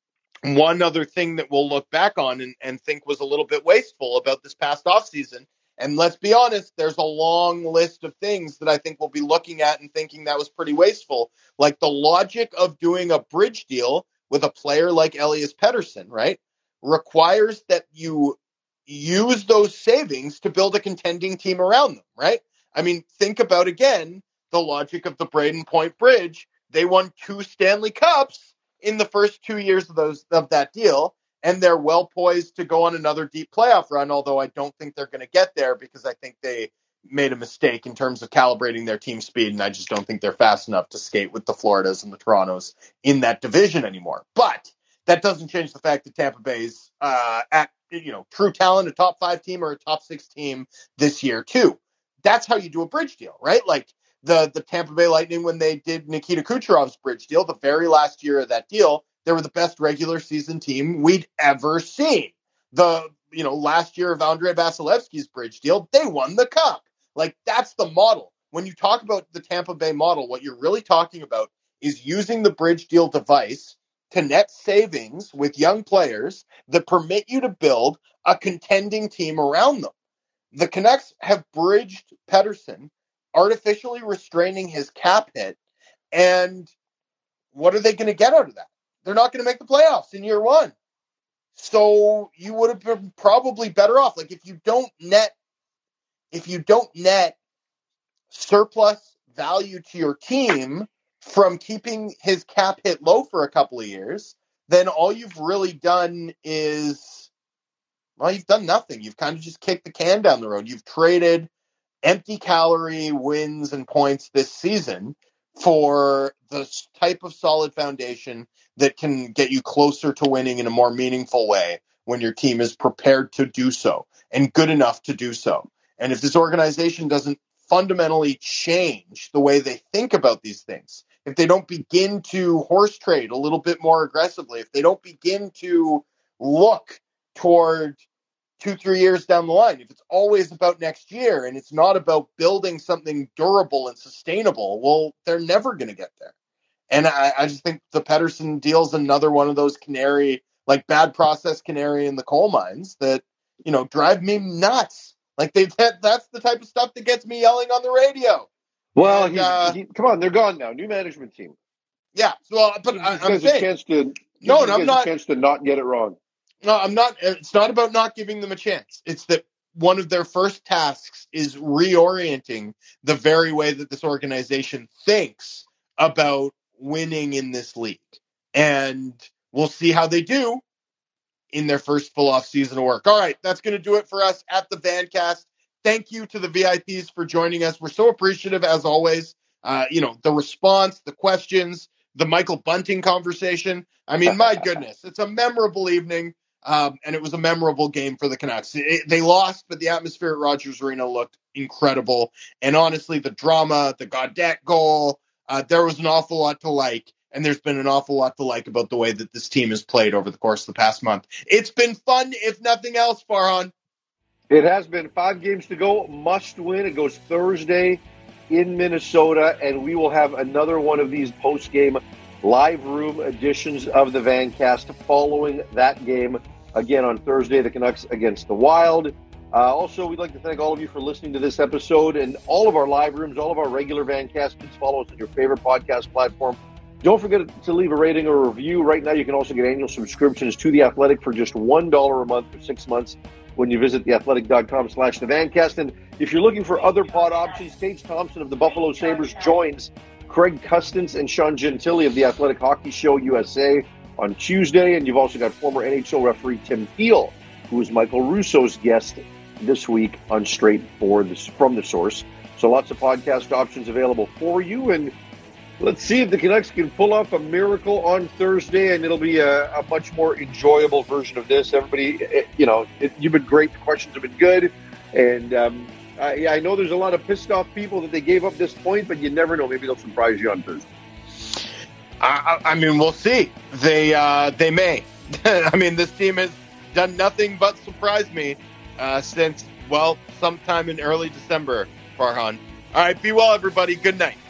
one other thing that we'll look back on and, and think was a little bit wasteful about this past offseason, and let's be honest, there's a long list of things that I think we'll be looking at and thinking that was pretty wasteful, like the logic of doing a bridge deal with a player like Elias Pettersson, right, requires that you use those savings to build a contending team around them, right? I mean, think about, again, the logic of the Braden Point bridge. They won two Stanley Cups in the first two years of those of that deal, and they're well poised to go on another deep playoff run, although I don't think they're going to get there because I think they made a mistake in terms of calibrating their team speed, and I just don't think they're fast enough to skate with the Floridas and the Torontos in that division anymore. But that doesn't change the fact that Tampa Bay's uh, at, you know, true talent, a top five team or a top six team this year too. That's how you do a bridge deal, right? Like the, the Tampa Bay Lightning, when they did Nikita Kucherov's bridge deal, the very last year of that deal, they were the best regular season team we'd ever seen. The, you know, last year of Andrei Vasilevsky's bridge deal, they won the cup. Like, that's the model. When you talk about the Tampa Bay model, what you're really talking about is using the bridge deal device to net savings with young players that permit you to build a contending team around them. The Canucks have bridged Pettersson, artificially restraining his cap hit, and what are they going to get out of that? They're not going to make the playoffs in year one. So you would have been probably better off. Like, if you don't net, if you don't net surplus value to your team from keeping his cap hit low for a couple of years, then all you've really done is, well, you've done nothing. You've kind of just kicked the can down the road. You've traded empty calorie wins and points this season for the type of solid foundation that can get you closer to winning in a more meaningful way when your team is prepared to do so and good enough to do so. And if this organization doesn't fundamentally change the way they think about these things, if they don't begin to horse trade a little bit more aggressively, if they don't begin to look toward two, three years down the line, if it's always about next year and it's not about building something durable and sustainable, well, they're never going to get there. And I, I just think the Pettersson deal is another one of those canary, like bad process canary in the coal mines that, you know, drive me nuts. Like they, that, that's the type of stuff that gets me yelling on the radio. Well, and, he, uh, he, come on, they're gone now. New management team. Yeah, well, but I, I'm saying, a chance to, no, no, I'm not. A chance to not get it wrong. No, I'm not. It's not about not giving them a chance. It's that one of their first tasks is reorienting the very way that this organization thinks about winning in this league. And we'll see how they do in their first full off season of work. All right, that's going to do it for us at the Vancast. Thank you to the V I Ps for joining us. We're so appreciative, as always. Uh, you know, the response, the questions, the Michael Bunting conversation. I mean, my goodness, it's a memorable evening. Um, and it was a memorable game for the Canucks. It, they lost, but the atmosphere at Rogers Arena looked incredible. And honestly, the drama, the Gaudette goal, uh, there was an awful lot to like. And there's been an awful lot to like about the way that this team has played over the course of the past month. It's been fun, if nothing else, Farhan. It has been. Five games to go. Must win. It goes Thursday in Minnesota, and we will have another one of these post-game live room editions of the Vancast following that game again on Thursday, the Canucks against the Wild. Uh, also, we'd like to thank all of you for listening to this episode and all of our live rooms, all of our regular Vancasts. Please follow us on your favorite podcast platform. Don't forget to leave a rating or a review. Right now, you can also get annual subscriptions to The Athletic for just one dollar a month for six months when you visit theathletic.com slash the Vancast. And if you're looking for other pod options, Tage Thompson of the Buffalo Sabres joins Craig Custance and Sean Gentili of the Athletic Hockey Show U S A on Tuesday. And you've also got former N H L referee Tim Thiel, who was Michael Russo's guest this week on Straight for the, from the Source. So lots of podcast options available for you. And let's see if the Canucks can pull off a miracle on Thursday, and it'll be a, a much more enjoyable version of this. Everybody, it, you know, it, you've been great. The questions have been good. And um, I, I know there's a lot of pissed off people that they gave up this point, but you never know. Maybe they'll surprise you on Thursday. I, I mean, we'll see. They uh, they may. I mean, this team has done nothing but surprise me uh, since, well, sometime in early December, Farhan. All right, be well, everybody. Good night.